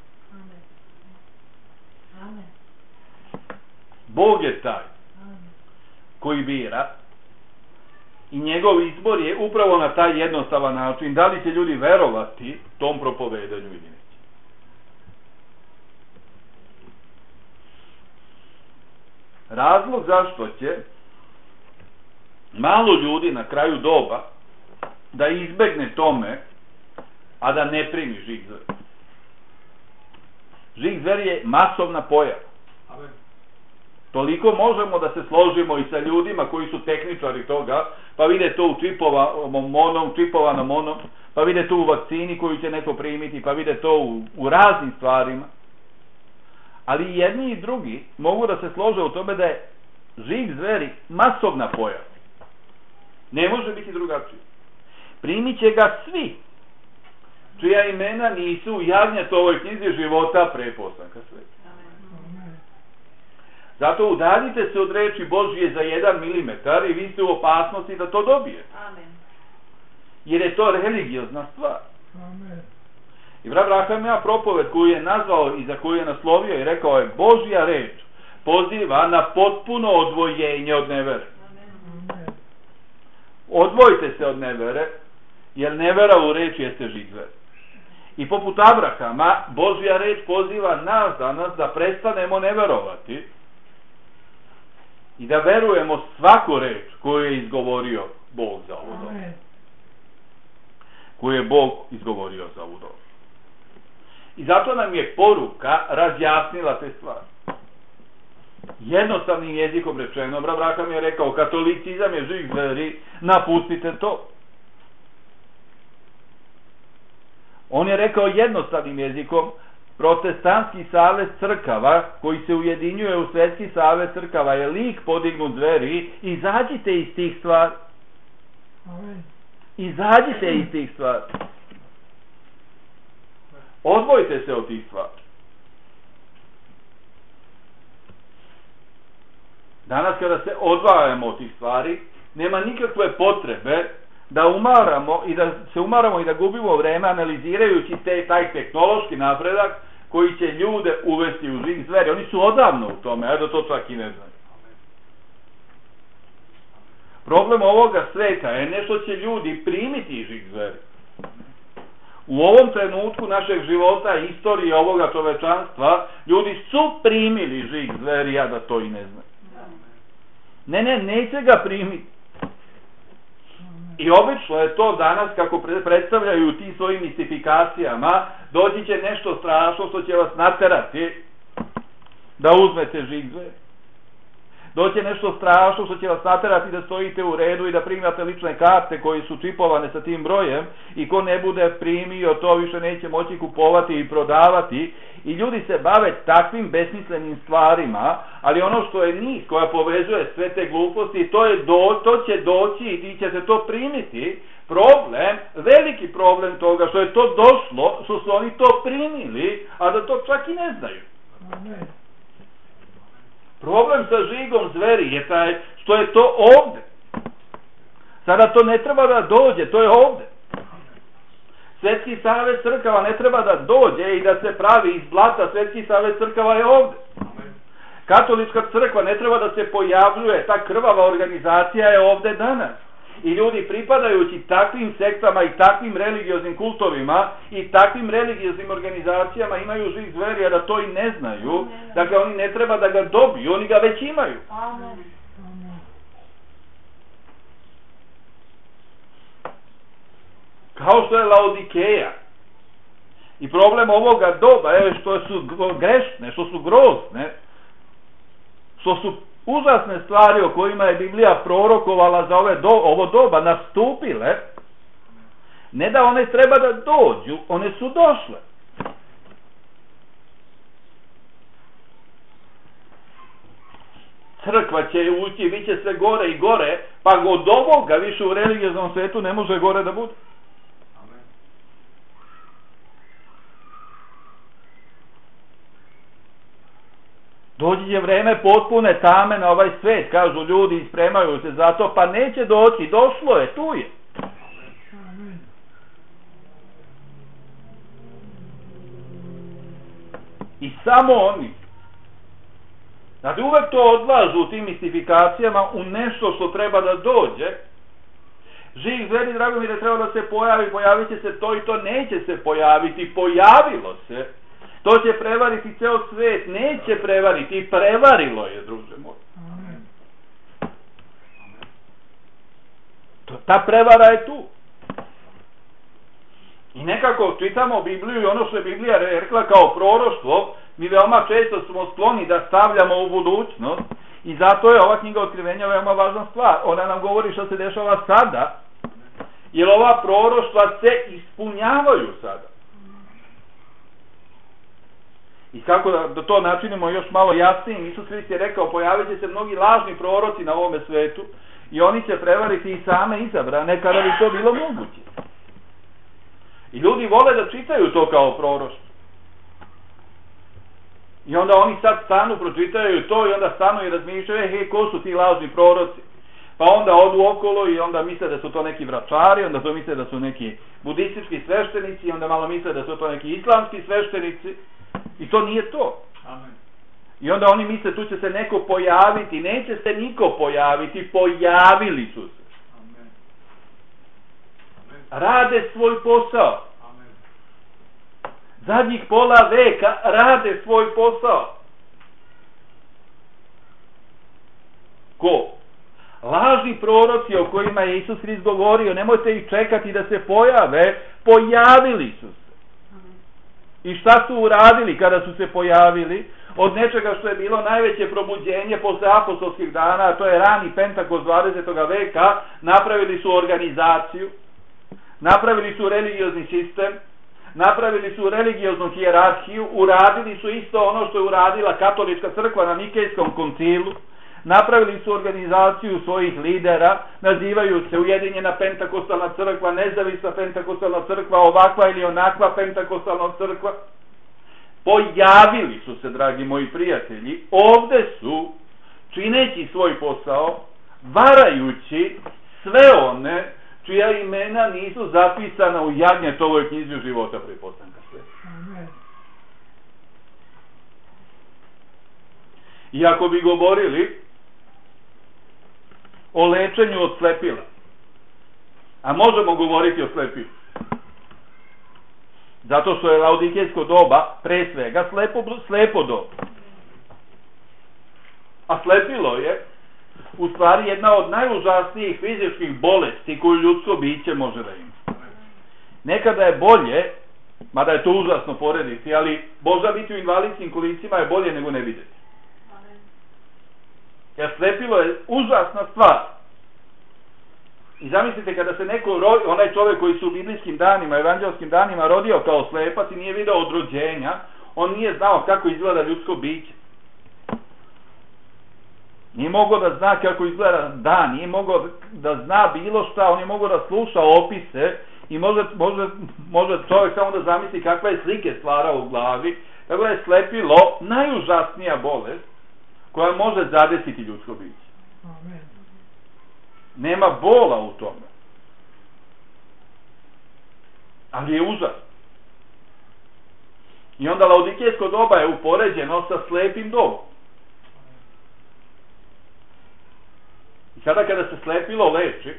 Amen. Bog je taj koji bira i njegov izbor je upravo na taj jednostavan način da li će ljudi verovati tom propovedanju ili neće. Razlog zašto će malo ljudi na kraju doba da izbegne tome, a da ne primi žig zver. Žig zver je masovna pojava. Amen. Toliko možemo da se složimo i sa ljudima koji su tehničari toga, pa vide to u čipovanom onom, čipovanom onom, pa vide to u vakcini koju će neko primiti, pa vide to u, u raznim stvarima. Ali i jedni i drugi mogu da se slože u tome da je žig zveri masovna pojava. Ne može biti drugačije. Primit će ga svi, čija imena nisu u Jagnjetovoj knjizi života pre postanka sveta. Zato udaljite se od reči Božje za jedan milimetar i vi ste u opasnosti da to dobijete. Jer je to religiozna stvar. I brat Raham ima propoved koju je nazvao i za koju je naslovio i rekao je Božja reč poziva na potpuno odvojenje od nevere. Odvojite se od nevere, jer nevera u reč jeste žig zver. I poput Abrahama, Božja reč poziva nas danas da prestanemo neverovati i da verujemo svaku reč koju je izgovorio Bog za ovu dobu. Koju je Bog izgovorio za ovu dobu. I zato nam je poruka razjasnila te stvari. Jednostavnim jezikom rečeno, brat Raham je rekao, katolicizam je žig zveri, napustite to. On je rekao jednostavnim jezikom, protestantski savez crkava, koji se ujedinjuje u Svetski savez crkava, je lik podignut zveri, izađite iz tih stvari. Izađite iz tih stvari. Odvojite se od tih stvari. Danas kada se odvajamo od tih stvari, nema nikakve potrebe da umaramo i da se umaramo i da gubimo vreme analizirajući te, taj tehnološki napredak koji će ljude uvesti u žig zveri. Oni su odavno u tome, a da to čak i ne znaju. Problem ovoga sveta je nešto će ljudi primiti žig zveri. U ovom trenutku našeg života i istorije ovoga čovečanstva ljudi su primili žig zveri, a da to i ne znaju. Ne, ne, neće ga primiti. I obično je to danas, kako predstavljaju ti svojim mistifikacijama, doći će nešto strašno što će vas naterati da uzmete žig zveri. Doći nešto strašno što će vas naterati da stojite u redu i da primate lične karte koje su čipovane sa tim brojem i ko ne bude primio to više neće moći kupovati i prodavati. I ljudi se bave takvim besmislenim stvarima, ali ono što je nit koja povezuje sve te gluposti, to, je do, to će doći i ti ćete to primiti. Problem, veliki problem toga što je to došlo, što su oni to primili, a da to čak i ne znaju. veri je taj što je to ovde. Sada to ne treba da dođe, to je ovde. Svetski savez crkava ne treba da dođe i da se pravi iz blata, Svetski savez crkava je ovde. Katolička crkva ne treba da se pojavljuje, ta krvava organizacija je ovde danas. I ljudi pripadajući takvim sektama i takvim religioznim kultovima i takvim religioznim organizacijama imaju živ zveri, a da to i ne znaju. Dakle, oni ne treba da ga dobiju, oni ga već imaju. Amen. Kao što je Laodikeja. I problem ovoga doba je što su grešne, što su grozne, što su užasne stvari o kojima je Biblija prorokovala za ove do, ovo doba nastupile, ne da one treba da dođu, one su došle. Crkva će ući, vi će sve gore i gore, pa od ovoga više u religioznom svetu ne može gore da bude. Dođe vreme potpune tame na ovaj svet, kažu ljudi i spremaju se za to, pa neće doći, došlo je, tu je. Amen. I samo oni. Znači uvek to odlažu u tim mistifikacijama u nešto što treba da dođe. Živ zveri, drago mi, da treba da se pojavi, pojavit će se to i to, neće se pojaviti, pojavilo se. To će prevariti ceo svet, neće prevariti, i prevarilo je, druže moj. Amen. To, ta prevara je tu. I nekako čitamo Bibliju i ono što je Biblija rekla kao proroštvo, mi veoma često smo skloni da stavljamo u budućnost i zato je ova knjiga Otkrivenja veoma važna stvar. Ona nam govori što se dešava sada, jer ova proroštva se ispunjavaju sada. I kako da, da to načinimo još malo jasnijim, Isus Hrist je rekao, pojavit će se mnogi lažni proroci na ovome svetu i oni će prevariti i same izabrane kada bi to bilo moguće. I ljudi vole da čitaju to kao proroštvo. I onda oni sad stanu, pročitaju to i onda stanu i razmišljaju, hej, ko su ti lažni proroci? Pa onda odu okolo i onda misle da su to neki vračari, onda to misle da su neki budistički sveštenici, i onda malo misle da su to neki islamski sveštenici. I to nije to. Amen. I onda oni misle tu će se neko pojaviti, neće se niko pojaviti, pojavili su se. Amen. Rade svoj posao. Amen. Zadnjih pola veka rade svoj posao. Ko? Lažni proroci o kojima je Isus Hrist govorio, nemojte ih čekati da se pojave, pojavili su se. I šta su uradili kada su se pojavili? Od nečega što je bilo najveće probuđenje posle apostolskih dana, a to je rani Pentakost dvadesetog veka, napravili su organizaciju, napravili su religiozni sistem, napravili su religioznu hijerarhiju, uradili su isto ono što je uradila katolička crkva na Nikejskom koncilu, napravili su organizaciju svojih lidera, nazivaju se Ujedinjena Pentakostalna crkva, Nezavisna Pentakostalna crkva, ovakva ili onakva Pentakostalna crkva. Pojavili su se, dragi moji prijatelji, ovde su, čineći svoj posao, varajući sve one čija imena nisu zapisana u Jagnjetovoj knjizi života pri postanka sveta. Amen. I ako bi govorili o lečenju od slepila, a možemo govoriti o slepilu, zato što je laodikejsko doba pre svega slepo, slepo doba. A slepilo je u stvari jedna od najužasnijih fizičkih bolesti koju ljudsko biće može da ima. Nekada je bolje, mada je to užasno porediti, ali možda biti u invalidskim kolicima je bolje nego ne vidjeti. Jer slepilo je užasna stvar. I zamislite kada se neko, rodi, onaj čovjek koji su u biblijskim danima, evanđelskim danima rodio kao slepac i nije video od rođenja, on nije znao kako izgleda ljudsko biće. Nije mogao da zna kako izgleda dan, nije mogao da zna bilo šta, on je mogao da sluša opise i može, može, može čovjek samo da zamisli kakva je slike stvara u glavi. Tako da je slepilo najužasnija bolest koja može zadesiti ljudsko biće. Amen. Nema bola u tome. Ali je užas. I onda laodikejsko doba je upoređeno sa slepim dobom. I sada kada se slepilo leči,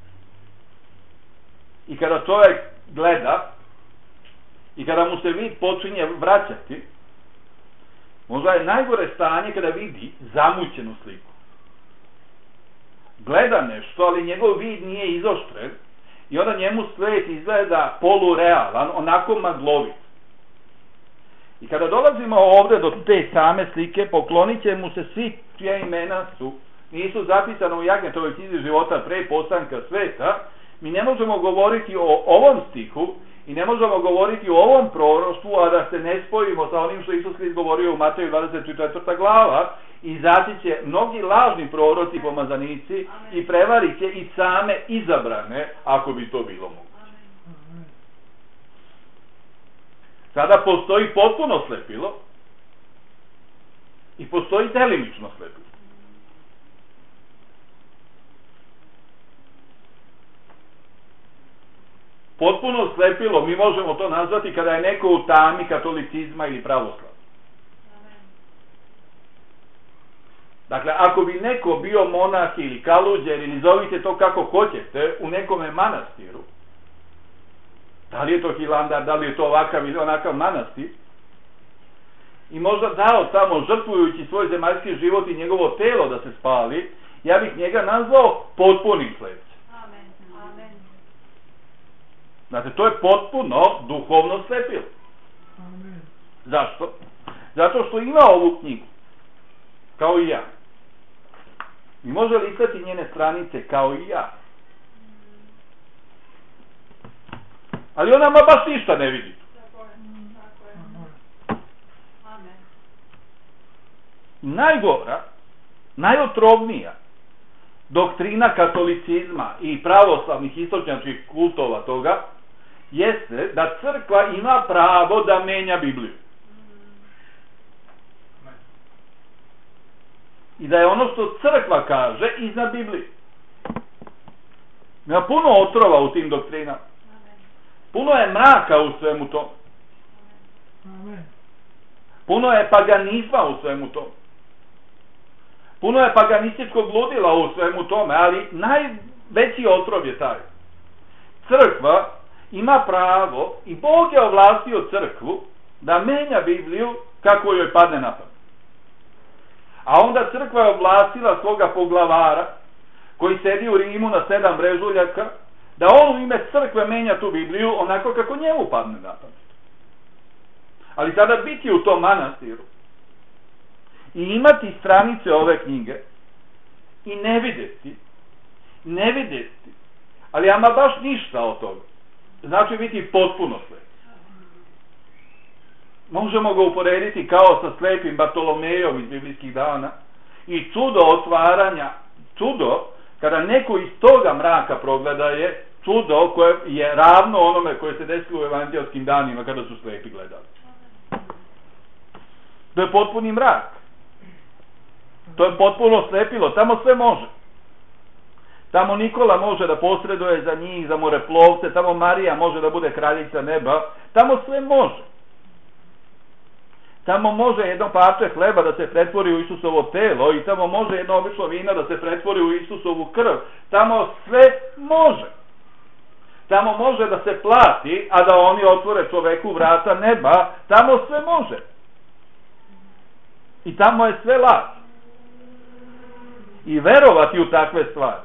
i kada čovjek gleda, i kada mu se vid počinje vraćati, možda je najgore stanje kada vidi zamućenu sliku. Gleda nešto, ali njegov vid nije izoštren, i onda njemu svet izgleda polurealan, onako maglovit. I kada dolazimo ovdje do te same slike, poklonit će mu se svi čija imena su, nisu zapisana u Jagnjetovoj knjizi života pre postanka sveta. Mi ne možemo govoriti o ovom stihu i ne možemo govoriti o ovom proroštvu, a da se ne spojimo sa onim što Isus Hrist govorio u Mateju dvadeset četvrta glava, i izaći će mnogi lažni proroci, pomazanici, i prevarit će i same izabrane, ako bi to bilo moguće. Sada postoji potpuno slepilo i postoji delimično slepilo. Potpuno slepilo, mi možemo to nazvati kada je neko u tami katolicizma ili pravoslavlja. Dakle, ako bi neko bio monah ili kaluđer, ili zovite to kako hoćete, u nekome manastiru, da li je to Hilandar, da li je to ovakav ili onakav manastir, i možda dao tamo, žrtvujući svoj zemaljski život i njegovo telo da se spali, ja bih njega nazvao potpunim slepcem. Znate, to je potpuno duhovno slepilo. Amen. Zašto? Zato što ima ovu knjigu, kao i ja. I može listati njene stranice kao i ja. Ali ona ma baš ništa ne vidi. Najgora, najotrovnija doktrina katolicizma i pravoslavnih istočnjačkih kultova toga jeste da crkva ima pravo da menja Bibliju. I da je ono što crkva kaže iznad Biblije. Ima puno otrova u tim doktrinama. Puno je mraka u svemu tom. Puno je paganizma u svemu tom. Puno je paganističkog ludila u svemu tome, ali najveći otrov je taj. Crkva ima pravo i Bog je ovlastio crkvu da menja Bibliju kako joj padne na pamet. A onda crkva je ovlastila svoga poglavara koji sedi u Rimu na sedam brežuljaka, da on u ime crkve menja tu Bibliju onako kako njemu padne na pamet. Ali sada biti u tom manastiru i imati stranice ove knjige i ne vidjeti, ne vidjeti, ali ama baš ništa od toga, znači biti potpuno slep. Možemo ga uporediti kao sa slepim Bartolomejom iz biblijskih dana i čudo otvaranja, čudo kada neko iz toga mraka progleda je čudo koje je ravno onome koje se desilo u evanđelskim danima kada su slepi gledali. To je potpuni mrak. To je potpuno slepilo, tamo sve može. Tamo Nikola može da posreduje za njih, za moreplovce, tamo Marija može da bude kraljica neba, tamo sve može. Tamo može jedno parče hleba da se pretvori u Isusovo telo i tamo može jedno obično vino da se pretvori u Isusovu krv. Tamo sve može. Tamo može da se plati, a da oni otvore čoveku vrata neba, tamo sve može. I tamo je sve laž. I verovati u takve stvari.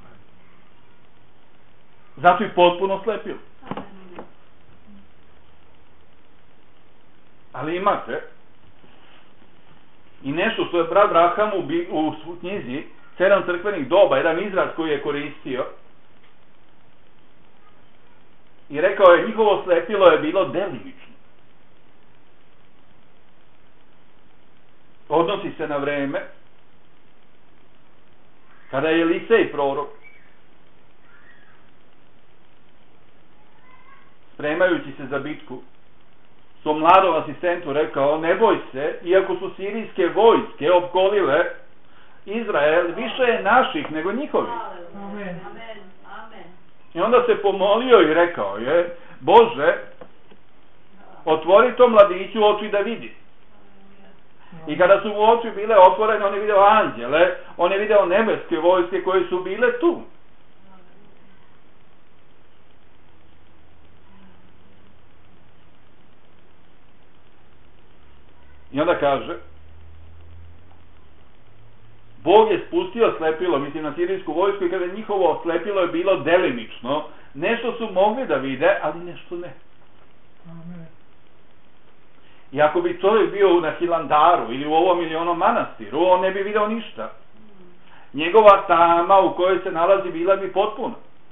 Zato i potpuno slepilo. Ali imate i nešto što je brat Braham u, u, u knjizi Sedam crkvenih doba, jedan izraz koji je koristio i rekao je njihovo slepilo je bilo delimično. Odnosi se na vreme kada je Elisej prorok spremajući se za bitku tom mladom asistentu rekao, ne boj se, iako su sirijske vojske opkolile Izrael, više je naših nego njihovih. Amen. I onda se pomolio i rekao je, Bože, otvori to mladiću oči da vidi. I kada su mu oči bile otvorene, on je video anđele, on je video nebeske vojske koje su bile tu. I onda kaže, Bog je spustio slepilo, mislim na sirijsku vojsku, i kada njihovo slepilo je bilo delimično, nešto su mogli da vide, ali nešto ne. Amen. I ako bi čovjek bio na Hilandaru ili u ovom ili onom manastiru, on ne bi video ništa. Njegova tama u kojoj se nalazi bila bi potpuna.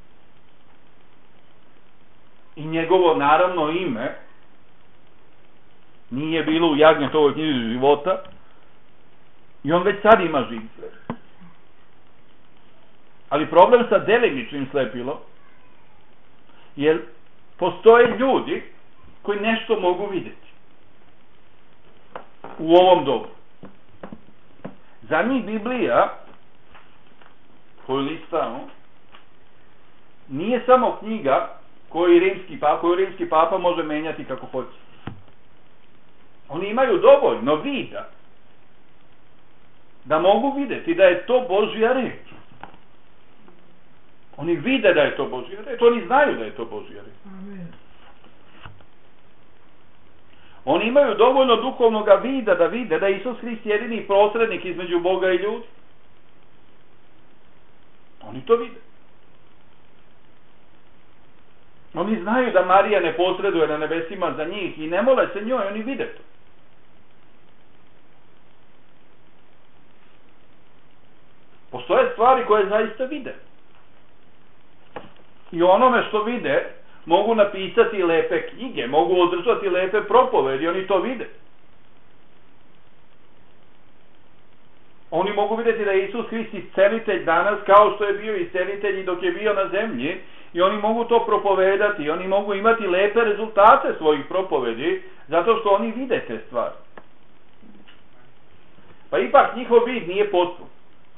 I njegovo naravno ime nije bilo u Jagnjetovoj knjizi života i on već sad ima živ svet. Ali problem sa delimičnim slepilom jer postoje ljudi koji nešto mogu vidjeti u ovom dobu. Za njih Biblija koju listamo nije samo knjiga koju rimski papa, koju rimski papa može menjati kako hoće. Oni imaju dovoljno vida da mogu vidjeti da je to Božja reč. Oni vide da je to Božja reč, oni znaju da je to Božja reč. Amen. Oni imaju dovoljno duhovnog vida da vide da je Isus Hrist jedini posrednik između Boga i ljudi. Oni to vide. Oni znaju da Marija ne posreduje na nebesima za njih i ne mole se njoj, oni vide to. Postoje stvari koje zaista vide. I onome što vide mogu napisati lepe knjige, mogu održati lepe propovedi, oni to vide. Oni mogu vidjeti da je Isus Hrist iscelitelj danas kao što je bio iscelitelj i dok je bio na zemlji i oni mogu to propovedati, oni mogu imati lepe rezultate svojih propovedi zato što oni vide te stvari. Pa ipak njihov vid nije potpun.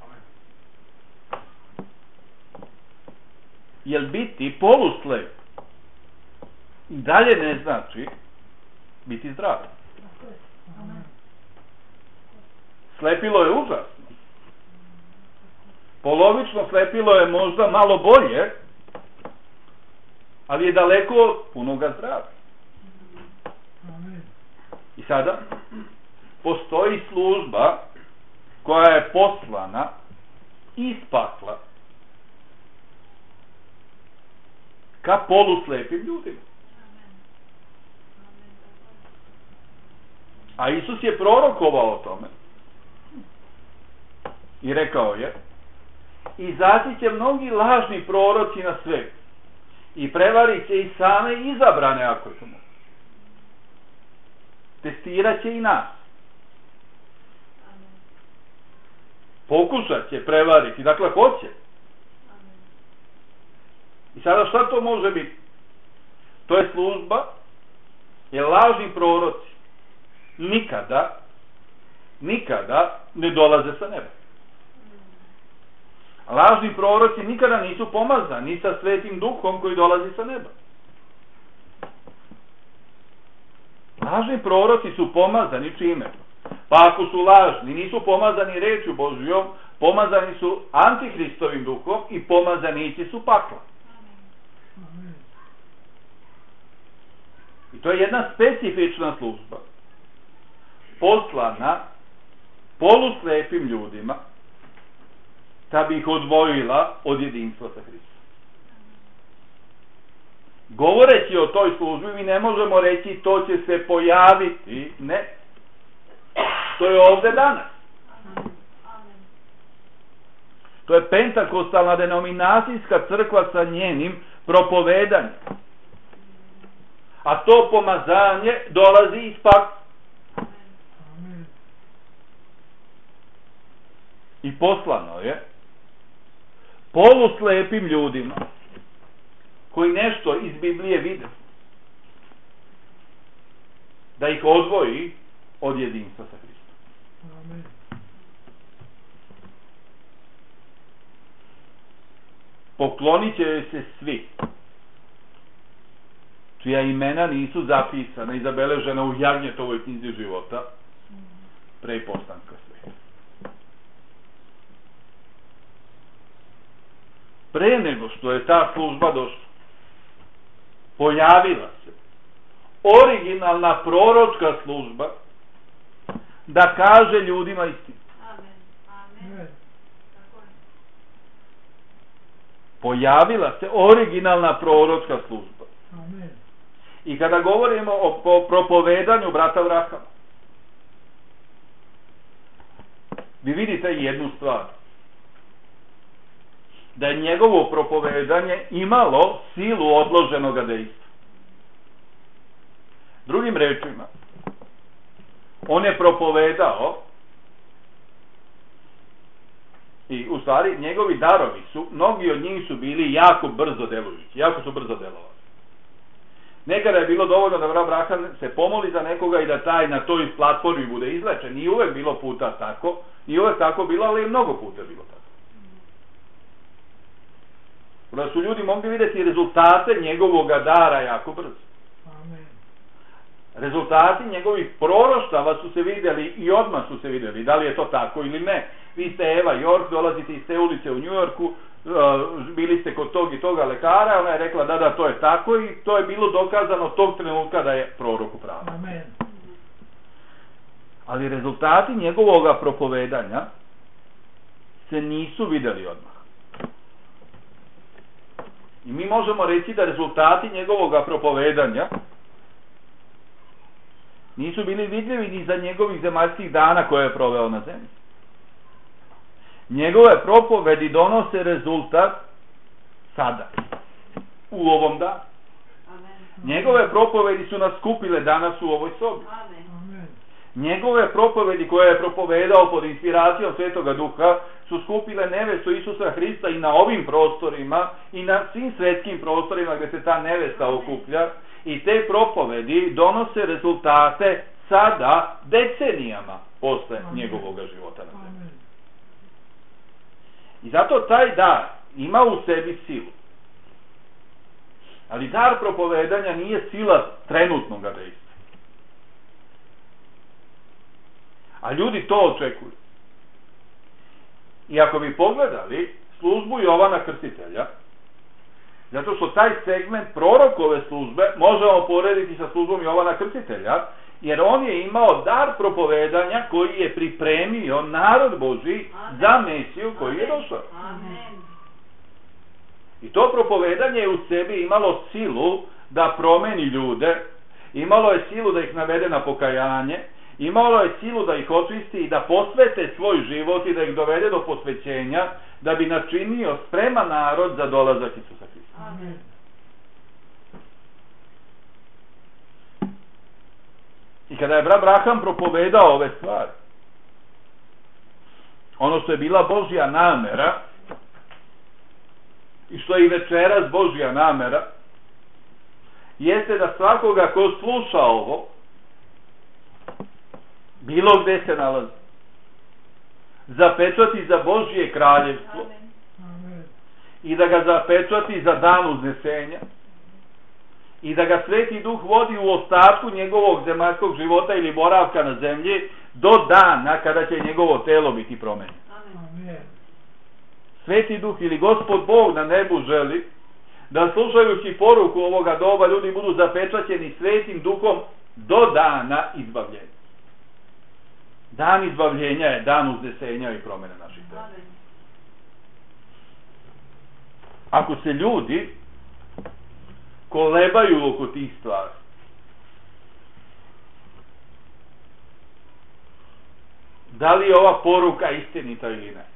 Jer biti poluslep i dalje ne znači biti zdrav. Slepilo je užasno. Polovično slepilo je možda malo bolje, ali je daleko od punoga zdravlja. I sada postoji služba koja je poslana iz pakla ka poluslepim ljudima. A Isus je prorokovao o tome i rekao je, izaći će mnogi lažni proroci na svet i prevarit će i same izabrane ako su moći. Testirat će i nas. Pokušat će prevariti, dakle hoće. I sada šta to može biti? To je služba, jer lažni proroci nikada, nikada ne dolaze sa neba. Lažni proroci nikada nisu pomazani sa Svetim Duhom koji dolazi sa neba. Lažni proroci su pomazani čime? Pa ako su lažni, nisu pomazani rečju Božjom, pomazani su Antihristovim duhom i pomazanići su pakla. I to je jedna specifična služba poslana poluslepim ljudima da bi ih odvojila od jedinstva sa Hristom. Govoreći o toj službi mi ne možemo reći to će se pojaviti, ne. To je ovde danas. To je pentakostalna denominacijska crkva sa njenim propovedanjem. A to pomazanje dolazi iz pakla. I poslano je poluslepim ljudima koji nešto iz Biblije vide. da ih odvoji od jedinstva sa Hristom. Amen. Poklonit će joj se svi čija imena nisu zapisana i zabeležena u Jagnjetovoj knjizi života pre postanka sveta. Pre nego što je ta služba došla, pojavila se originalna proročka služba da kaže ljudima istinu. Amen. Pojavila se originalna proročka služba. Amen. I kada govorimo o, o propovedanju brata Vrahama, vi vidite jednu stvar. Da je njegovo propovedanje imalo silu odloženog dejstva. Drugim rečima, on je propovedao i u stvari njegovi darovi su, mnogi od njih su bili jako brzo delujući, jako su brzo delovali. Nekada je bilo dovoljno da brat Vraham se pomoli za nekoga i da taj na toj platformi bude izlečen. Nije uvek bilo puta tako, nije uvek tako bilo, ali je mnogo puta bilo tako. Da su ljudi mogli vidjeti rezultate njegovog dara jako brzo. Amen. Rezultati njegovih proroštava su se vidjeli i odmah su se vidjeli, da li je to tako ili ne. Vi ste Eva York, dolazite iz te ulice u New Yorku, bili ste kod tog i toga lekara, ona je rekla da, da, to je tako i to je bilo dokazano tog trenutka da je prorok u pravu. Amen. Ali rezultati njegovog propovedanja se nisu vidjeli odmah. I mi možemo reći da rezultati njegovog propovedanja nisu bili vidljivi ni za njegovih zemaljskih dana koje je proveo na zemlji. Njegove propovedi donose rezultat sada, u ovom danu. Njegove propovedi su nas skupile danas u ovoj sobi. Amen. Njegove propovedi koje je propovedao pod inspiracijom Svetoga Duha su skupile nevestu Isusa Hrista i na ovim prostorima i na svim svetskim prostorima gdje se ta nevesta okuplja, i te propovedi donose rezultate sada decenijama posle njegovog života na zemlji. I zato taj dar ima u sebi silu. Ali dar propovedanja nije sila trenutnog dejstva. A ljudi to očekuju. I ako bi pogledali službu Jovana Krstitelja, zato što taj segment prorokove službe možemo porediti sa službom Jovana Krstitelja, jer on je imao dar propovedanja koji je pripremio narod Božji za Mesiju koji je došao. Amen. I to propovedanje je u sebi imalo silu da promeni ljude, imalo je silu da ih navede na pokajanje, imalo je silu da ih očisti i da posvete svoj život i da ih dovede do posvećenja, da bi načinio spreman narod za dolazak Isusa Hrista. Amen. I kada je brat Vraham propovedao ove stvari, ono što je bila Božja namera i što je i večeras Božja namera, jeste da svakoga ko sluša ovo, bilo gde se nalazi, zapečati za Božje kraljevstvo. Amen. I da ga zapečati za dan uznesenja i da ga Sveti Duh vodi u ostatku njegovog zemaljskog života ili boravka na zemlji do dana kada će njegovo telo biti promenjeno. Amen. Sveti Duh ili Gospod Bog na nebu želi da, slušajući poruku ovoga doba, ljudi budu zapečaćeni Svetim Duhom do dana izbavljenja. Dan izbavljenja je dan uznesenja i promene naših tela. Ako se ljudi kolebaju oko tih stvari, da li je ova poruka istinita ili ne,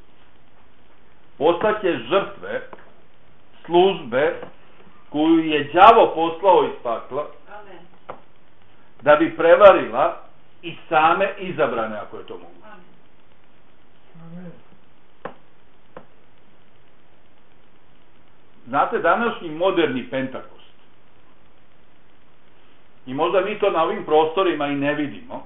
postaće žrtve službe koju je đavo poslao iz pakla da bi prevarila i same izabrane, ako je to moguće. Amen. Znate, današnji moderni Pentakost I možda mi to na ovim prostorima i ne vidimo.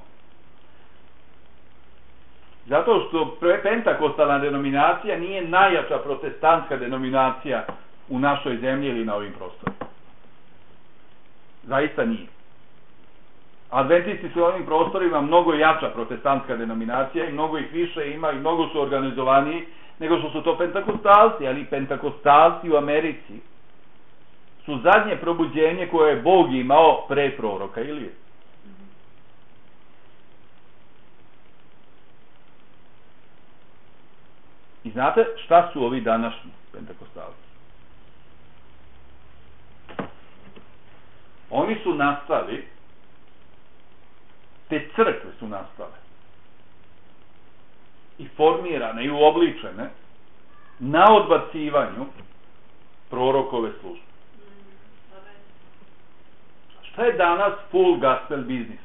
Zato što pentakostalna denominacija nije najjača protestantska denominacija u našoj zemlji ili na ovim prostorima. Zaista nije. Adventisti su u ovim prostorima mnogo jača protestantska denominacija i mnogo ih više ima i mnogo su organizovaniji nego što su to pentakostalci, ali pentakostalci u Americi su zadnje probuđenje koje je Bog imao pre proroka Ilije. I znate šta su ovi današnji pentakostalci? Oni su nastali, te crkve su nastale i formirane i uobličene na odbacivanju prorokove službe. Šta je danas full gospel biznis?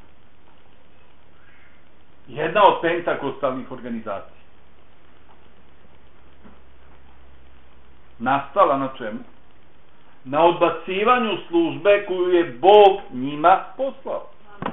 Jedna od pentakostalnih organizacija. Nastala na čemu? Na odbacivanju službe koju je Bog njima poslao.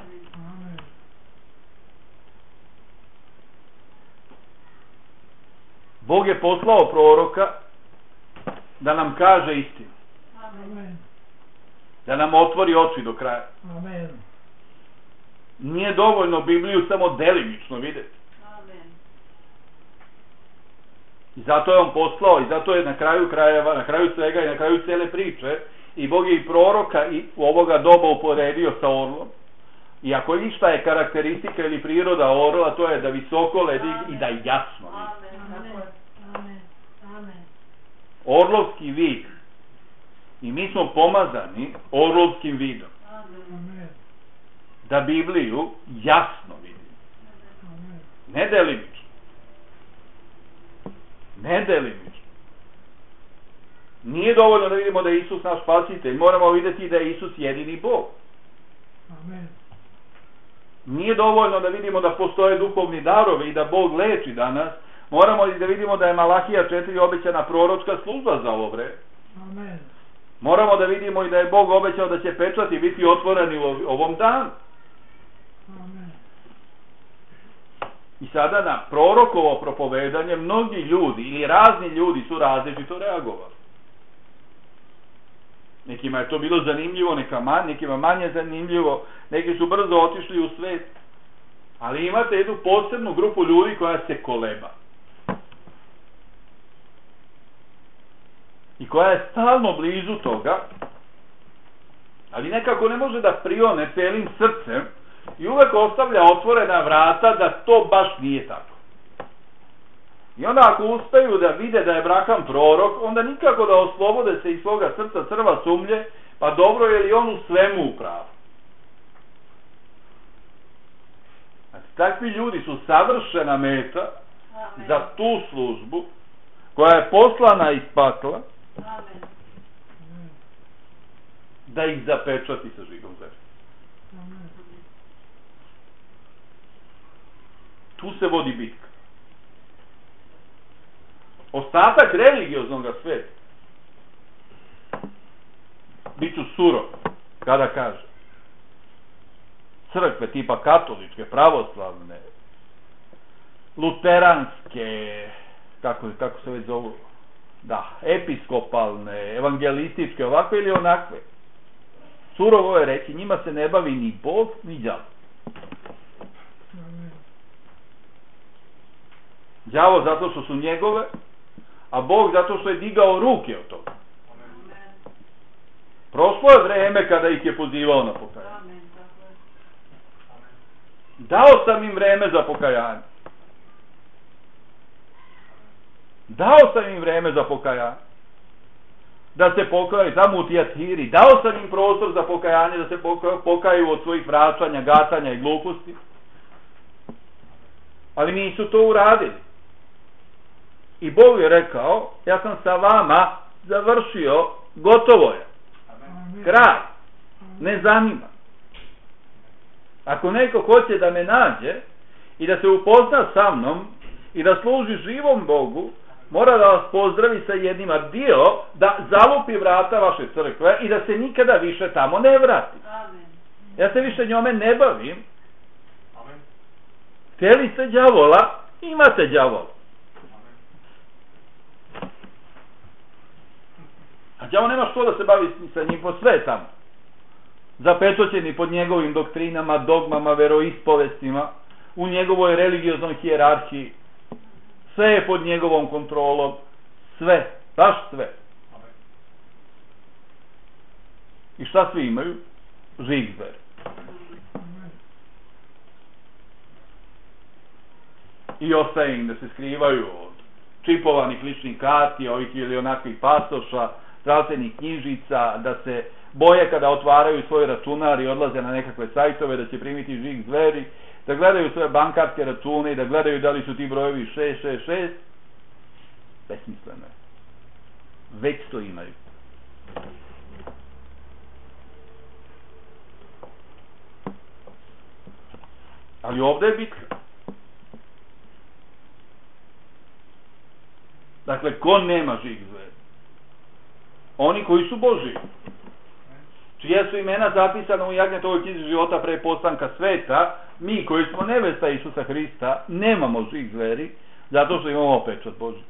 Bog je poslao proroka da nam kaže istinu. Amen. Da nam otvori oči do kraja. Amen. Nije dovoljno Bibliju samo delimično vidjeti. Amen. I zato je on poslao, i zato je na kraju krajeva, na kraju svega i na kraju cele priče, i Bog je i proroka i u ovoga doba uporedio sa orlom. I ako išta je karakteristika ili priroda orla, to je da visoko ledi i da jasno vidi. Amen. Amen. Amen. Orlovski vid. I mi smo pomazani orlovskim vidom. Amen. Da Bibliju jasno vidimo. Amen. Ne delimično. Ne delimično. Nije dovoljno da vidimo da je Isus naš spasitelj. Moramo vidjeti da je Isus jedini Bog. Amen. Nije dovoljno da vidimo da postoje duhovni darovi i da Bog leči danas. Moramo i da vidimo da je Malahija četiri obećana proročka služba za ovo vreme. Amen. Moramo da vidimo i da je Bog obećao da će pečati biti otvoreni u ovom danu. Amen. I sada na prorokovo propovedanje mnogi ljudi ili razni ljudi su različito reagovali. Nekima je to bilo zanimljivo, neka man, nekima manje zanimljivo, neki su brzo otišli u svet. Ali imate jednu posebnu grupu ljudi koja se koleba. I koja je stalno blizu toga, ali nekako ne može da prione celim srcem i uvek ostavlja otvorena vrata da to baš nije tako. I onda ako uspeju da vide da je Abraham prorok, onda nikako da oslobode se iz svoga srca crva sumnje, pa dobro je li on u svemu u pravu. Znači, takvi ljudi su savršena meta Amen. za tu službu koja je poslana iz pakla Amen. da ih zapečati sa žigom zemlje. Amen. Tu se vodi bitka. Ostatak religioznog sveta bit ću surov kada kaže crkve tipa katoličke, pravoslavne, luteranske, kako, kako se već zovu, da, episkopalne, evangelističke, ovakve ili onakve. Surovo je reći, njima se ne bavi ni Bog, ni đavo. Amen. Đavo zato što su njegove, a Bog zato što je digao ruke od toga. Prošlo je vreme kada ih je pozivao na pokajanje. Amen. Tako je. Dao sam im vreme za pokajanje. Dao sam im vreme za pokajanje. Da se pokajaju tamo u Tijatiri. Dao sam im prostor za pokajanje, da se pokajaju od svojih vraćanja, gatanja i gluposti. Ali nisu to uradili. I Bog je rekao, ja sam sa vama završio, gotovo je. Amen. Kraj. Ne zanima. Ako neko hoće da me nađe i da se upozna sa mnom i da služi živom Bogu, mora da vas pozdravi sa jednim dio, da zalupi vrata vaše crkve i da se nikada više tamo ne vrati. Amen. Ja se više njome ne bavim. Amen. Htjeli ste đavola, imate đavola. A đavo nema što da se bavi sa njim, po sve tamo. Zapečaćeni pod njegovim doktrinama, dogmama, veroispovestima, u njegovoj religioznoj hijerarhiji. Sve je pod njegovom kontrolom. Sve, baš sve. I šta svi imaju? Žig zver. I ostaje im da se skrivaju od čipovanih ličnih karti, ovih ili onakvih pasoša, zdravstvenih knjižica, da se boje kada otvaraju svoj računar i odlaze na nekakve sajtove da će primiti žig zveri, da gledaju svoje bankarske račune i da gledaju da li su ti brojevi šest šest šest. Besmisleno je. Već to imaju. Ali ovdje je bitka. Dakle, ko nema žig zveri? Oni koji su Božji. Čija su imena zapisana u Jagnjetovoj knjizi života pre postanka sveta, mi koji smo nevesta Isusa Hrista, nemamo žig zveri, zato što imamo pečat Božji.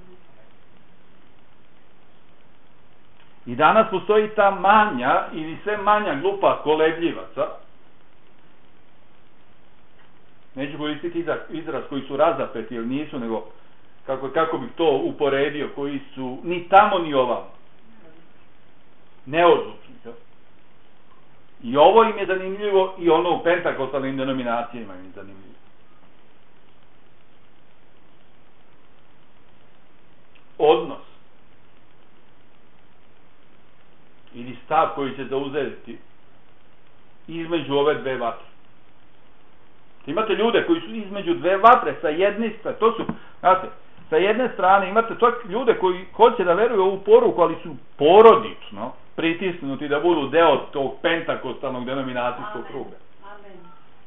I danas postoji ta manja ili sve manja glupa kolebljivaca, neću koristiti izraz koji su razapeti ili nisu, nego kako, kako bih to uporedio, koji su ni tamo ni ovamo. Neodlučni. I ovo im je zanimljivo i ono u pentakostalnim denominacijama im je zanimljivo. Odnos ili stav koji će zauzeti između ove dve vatre. Imate ljude koji su između dve vatre, sa jedne strane, to su, znate, sa jedne strane imate čak ljude koji hoće da veruju ovu poruku, ali su porodično pritisnuti da budu deo tog pentakostalnog denominacijskog kruga. Amen.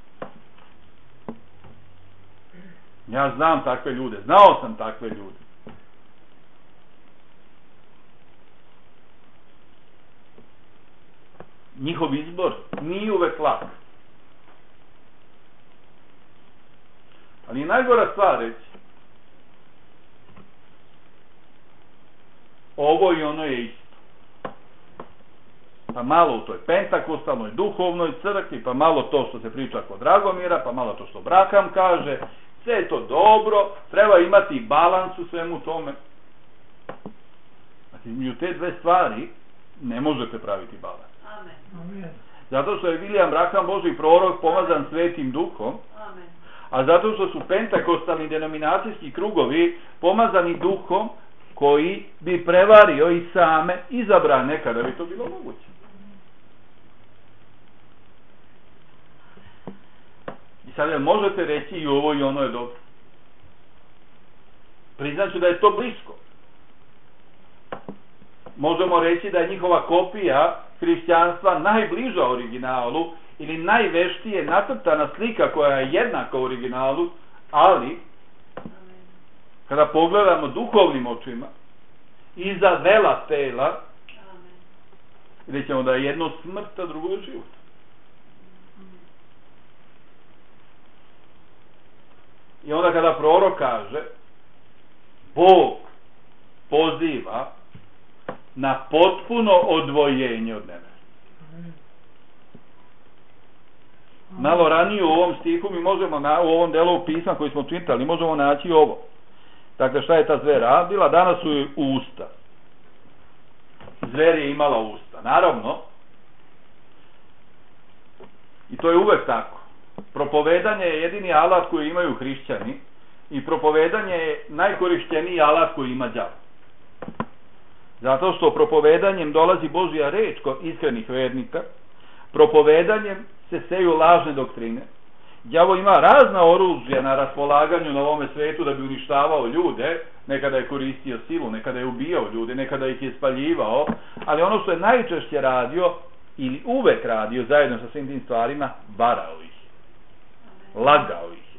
Ja znam takve ljude, znao sam takve ljude. Njihov izbor nije uvek lak. Ali najgora stvar reći, ovo i ono je isto. Pa malo u toj pentakostalnoj duhovnoj crkvi, pa malo to što se priča kod Dragomira, pa malo to što Brakam kaže, sve je to dobro, treba imati balans u svemu tome. Znači, među te dve stvari ne možete praviti balans. Amen. Zato što je William Brakam, Božji prorok, pomazan Svetim Duhom, Amen. a zato što su pentakostalni denominacijski krugovi pomazani Duhom koji bi prevario i same izabrane kada bi to bilo moguće. I sad možete reći i ovo i ono je dobro. Priznaću da je to blisko. Možemo reći da je njihova kopija hrišćanstva najbliža originalu ili najveštije nacrtana slika koja je jednaka originalu, ali kada pogledamo duhovnim očima iza vela tela, vidjet ćemo da je jedno smrt, a drugo je život. I onda kada prorok kaže, Bog poziva na potpuno odvojenje od nebe. Malo ranije u ovom stihu mi možemo, na, u ovom delu pisma koji smo čitali, možemo naći ovo. Dakle, šta je ta zver radila? Danas su joj usta. Zver je imala usta. Naravno, i to je uvek tako. Propovedanje je jedini alat koji imaju hrišćani i propovedanje je najkorišćeniji alat koji ima đavo. Zato što propovedanjem dolazi Božja reč kod iskrenih vernika, propovedanjem se seju lažne doktrine. Đavo ima razna oružja na raspolaganju na ovome svetu da bi uništavao ljude, nekada je koristio silu, nekada je ubijao ljude, nekada ih je spaljivao, ali ono što je najčešće radio ili uvek radio zajedno sa svim tim stvarima, varao ih, lagao ih.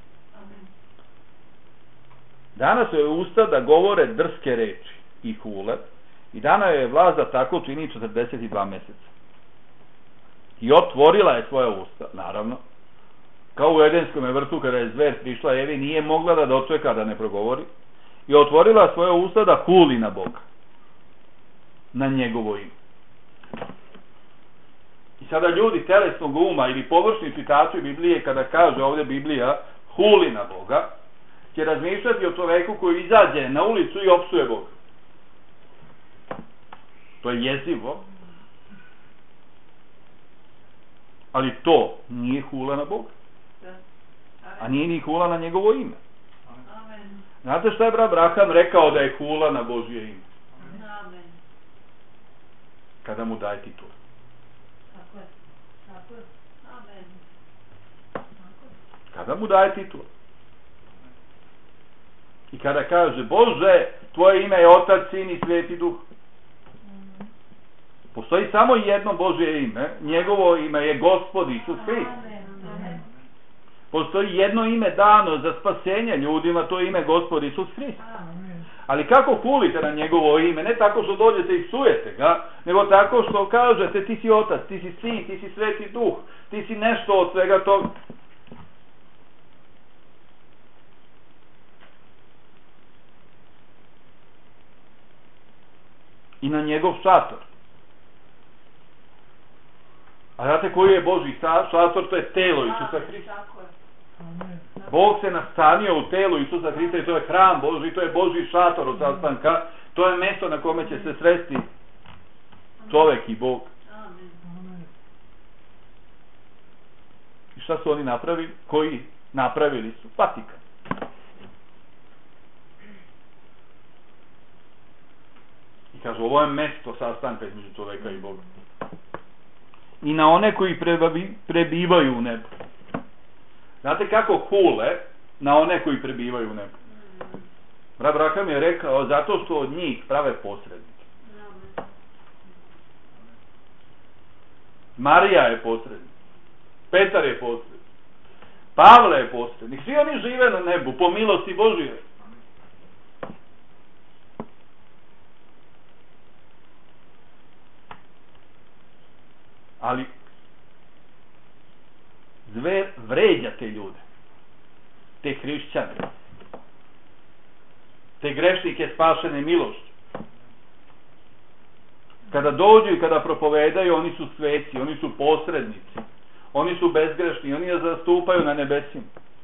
Danas je usta da govore drske reči i hule i dana je vlast da tako čini četrdeset dva meseca. I otvorila je svoja usta, naravno. Kao u Edenskom vrtu kada je zver prišla Evi, nije mogla da dočeka da ne progovori. I otvorila svoje usta da huli na Boga. Na njegovo ime. I sada ljudi telesnog uma ili površni čitači Biblije, kada kaže ovdje Biblija huli na Boga, će razmišljati o čoveku koji izađe na ulicu i opsuje Boga. To je jezivo. Ali to nije hula na Boga. A nije ni hula na njegovo ime. Amen. Znate šta je brat Abraham rekao da je hula na Božje ime? Amen. Kada mu daje titul. Tako je. Tako je. Amen. Kada mu daje titul. I kada kaže Bože, tvoje ime je Otac, Sin i Sveti Duh. Postoji samo jedno Božje ime, njegovo ime je Gospod Isus Hrist. Postoji jedno ime dano za spasenje ljudima, to je ime Gospod Isus Hrist. Ali kako hulite na njegovo ime? Ne tako što dođete i psujete ga, nego tako što kažete ti si Otac, ti si Sin, ti si Sveti Duh, ti si nešto od svega toga. I na njegov šator. A znate koji je Božji šator? To je telo Isusa Hrista. Bog se nastanio u telu Isusa Hrista i to je hram Božji, to je Božji šator od sastanka, to je mjesto na kome će se sresti čovek i Bog. I šta su oni napravili? Koji napravili su? Vatikan. I kažu, ovo je mjesto sastanka između čoveka i Boga. I na one koji prebivaju u nebu. Znate kako hule na one koji prebivaju u nebu? Brat Abraham je rekao, zato što od njih prave posrednike. Marija je posrednik. Petar je posrednik. Pavle je posrednik. Svi oni žive na nebu, po milosti Božije. Ali zver vređa te ljude, te hrišćane, te grešnike spašene milošću. Kada dođu i kada propovedaju, oni su sveci, oni su posrednici, oni su bezgrešni, oni je zastupaju na nebesima.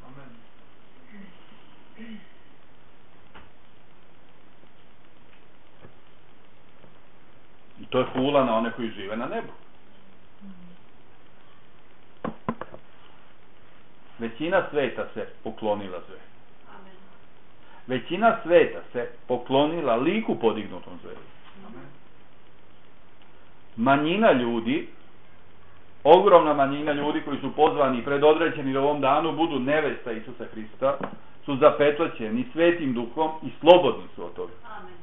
I to je hula na one koji žive na nebu. Većina sveta se poklonila zveru. Većina sveta se poklonila liku podignutom zveru. Manjina ljudi, ogromna manjina ljudi koji su pozvani i predodređeni da ovom danu budu nevesta Isusa Hrista, su zapečaćeni Svetim Duhom i slobodni su od toga.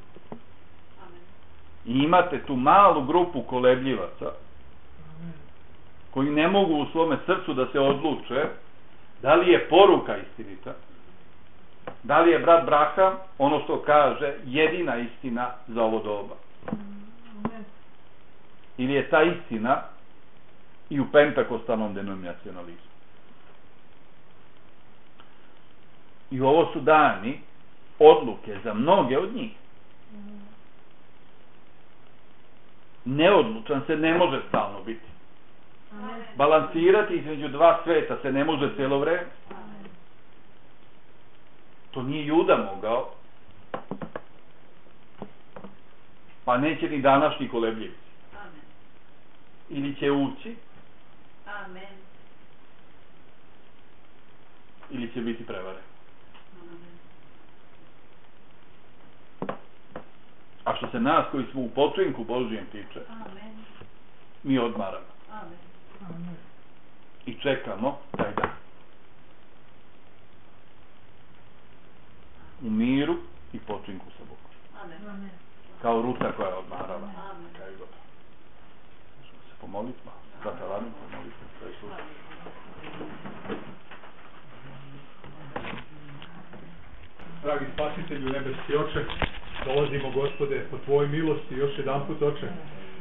I imate tu malu grupu kolebljivaca koji ne mogu u svome srcu da se odluče da li je poruka istinita, da li je brat Abraham ono što kaže jedina istina za ovo doba, ili je ta istina i u pentakostalnom denominacionalizmu. I ovo su dani odluke za mnoge od njih. Neodlučan se ne može stalno biti. Balansirati između dva sveta se ne može cijelo vreme. To nije Juda mogao, pa neće ni današnji kolebljivici. Ili će ući, ili će biti prevaren. A što se nas koji smo u počinku Božijem tiče, mi odmaramo. I čekamo taj dan. U miru i počinku sa Bogom. Kao ruta koja je odmarala. Kaj god. Možemo se pomoliti malo. Zata ladim, pomoliti se Isus. Dragi spasitelju, nebeski oče, dolazimo, Gospode, po tvojoj milosti još jedan put, oče.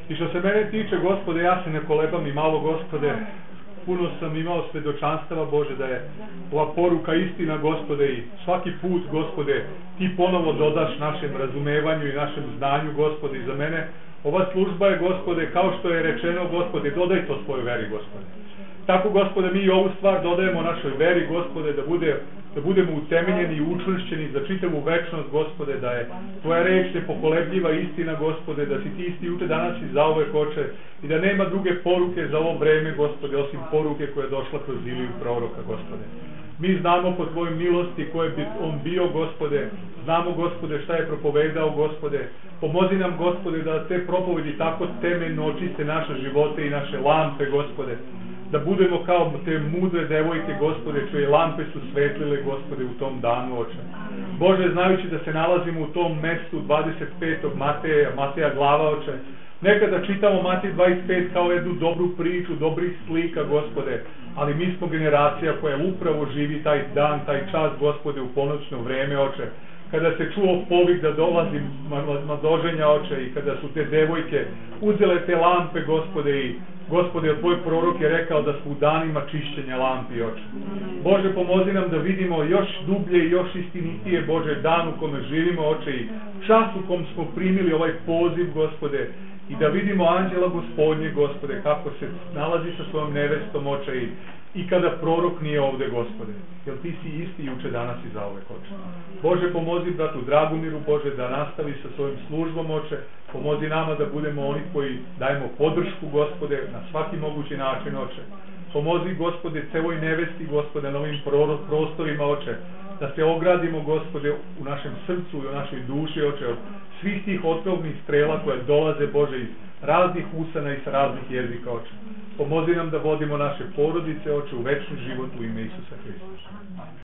I što se mene tiče, Gospode, ja se ne kolebam i malo, Gospode, puno sam imao svedočanstava, Bože, da je ova poruka istina, Gospode, i svaki put, Gospode, ti ponovo dodaš našem razumevanju i našem znanju, Gospode, i za mene ova služba je, Gospode, kao što je rečeno, Gospode, dodaj to svojoj veri, Gospode. Tako, Gospode, mi ovu stvar dodajemo našoj veri, Gospode, da, bude, da budemo utemeljeni i učvršćeni za čitavu večnost, Gospode, da je tvoja reč nepokolebljiva istina, Gospode, da si ti isti juče, danas i zauvek, Oče, i da nema druge poruke za ovo vreme, Gospode, osim poruke koja je došla kroz Iliju proroka, Gospode. Mi znamo po tvojoj milosti koje bi on bio, Gospode, znamo, Gospode, šta je propovedao, Gospode. Pomozi nam, Gospode, da te propovedi tako temeljno očiste naše živote i naše lampe, Gospode. Da budemo kao te mudre devojke, Gospode, čije lampe su svetlile, Gospode, u tom danu, Oče. Bože, znajući da se nalazimo u tom mestu dvadeset petog Mateja, Mateja glava, Oče, nekada čitamo Matej dvadeset pet kao jednu dobru priču, dobrih slika, Gospode, ali mi smo generacija koja upravo živi taj dan, taj čas, Gospode, u ponoćno vreme, Oče, kada se čuo povik da dolazi mladoženja, Oče, i kada su te devojke uzele te lampe, Gospode, i Gospode, tvoj prorok je rekao da smo u danima čišćenja lampi, Oče. Bože, pomozi nam da vidimo još dublje i još istinitije, Bože, dan u kome živimo, Oče, i čas u kom smo primili ovaj poziv, Gospode, i da vidimo anđela Gospodnje, Gospode, kako se nalazi sa svojom nevestom, Oče, i, i kada prorok nije ovde, Gospode, jer ti si isti juče, danas i zauvek, Oče. Bože, pomozi bratu Dragomiru, Bože, da nastavi sa svojim službom, Oče, pomozi nama da budemo oni koji dajemo podršku, Gospode, na svaki mogući način, Oče. Pomozi, Gospode, celoj nevesti, Gospode, na ovim prostorima, Oče, da se ogradimo, Gospode, u našem srcu i u našoj duši, Oče, od svih tih otrovnih strela koje dolaze, Bože, iz raznih usana i sa raznih jezika, Oče. Pomozi nam da vodimo naše porodice, Oče, u večni život u ime Isusa Hristusa.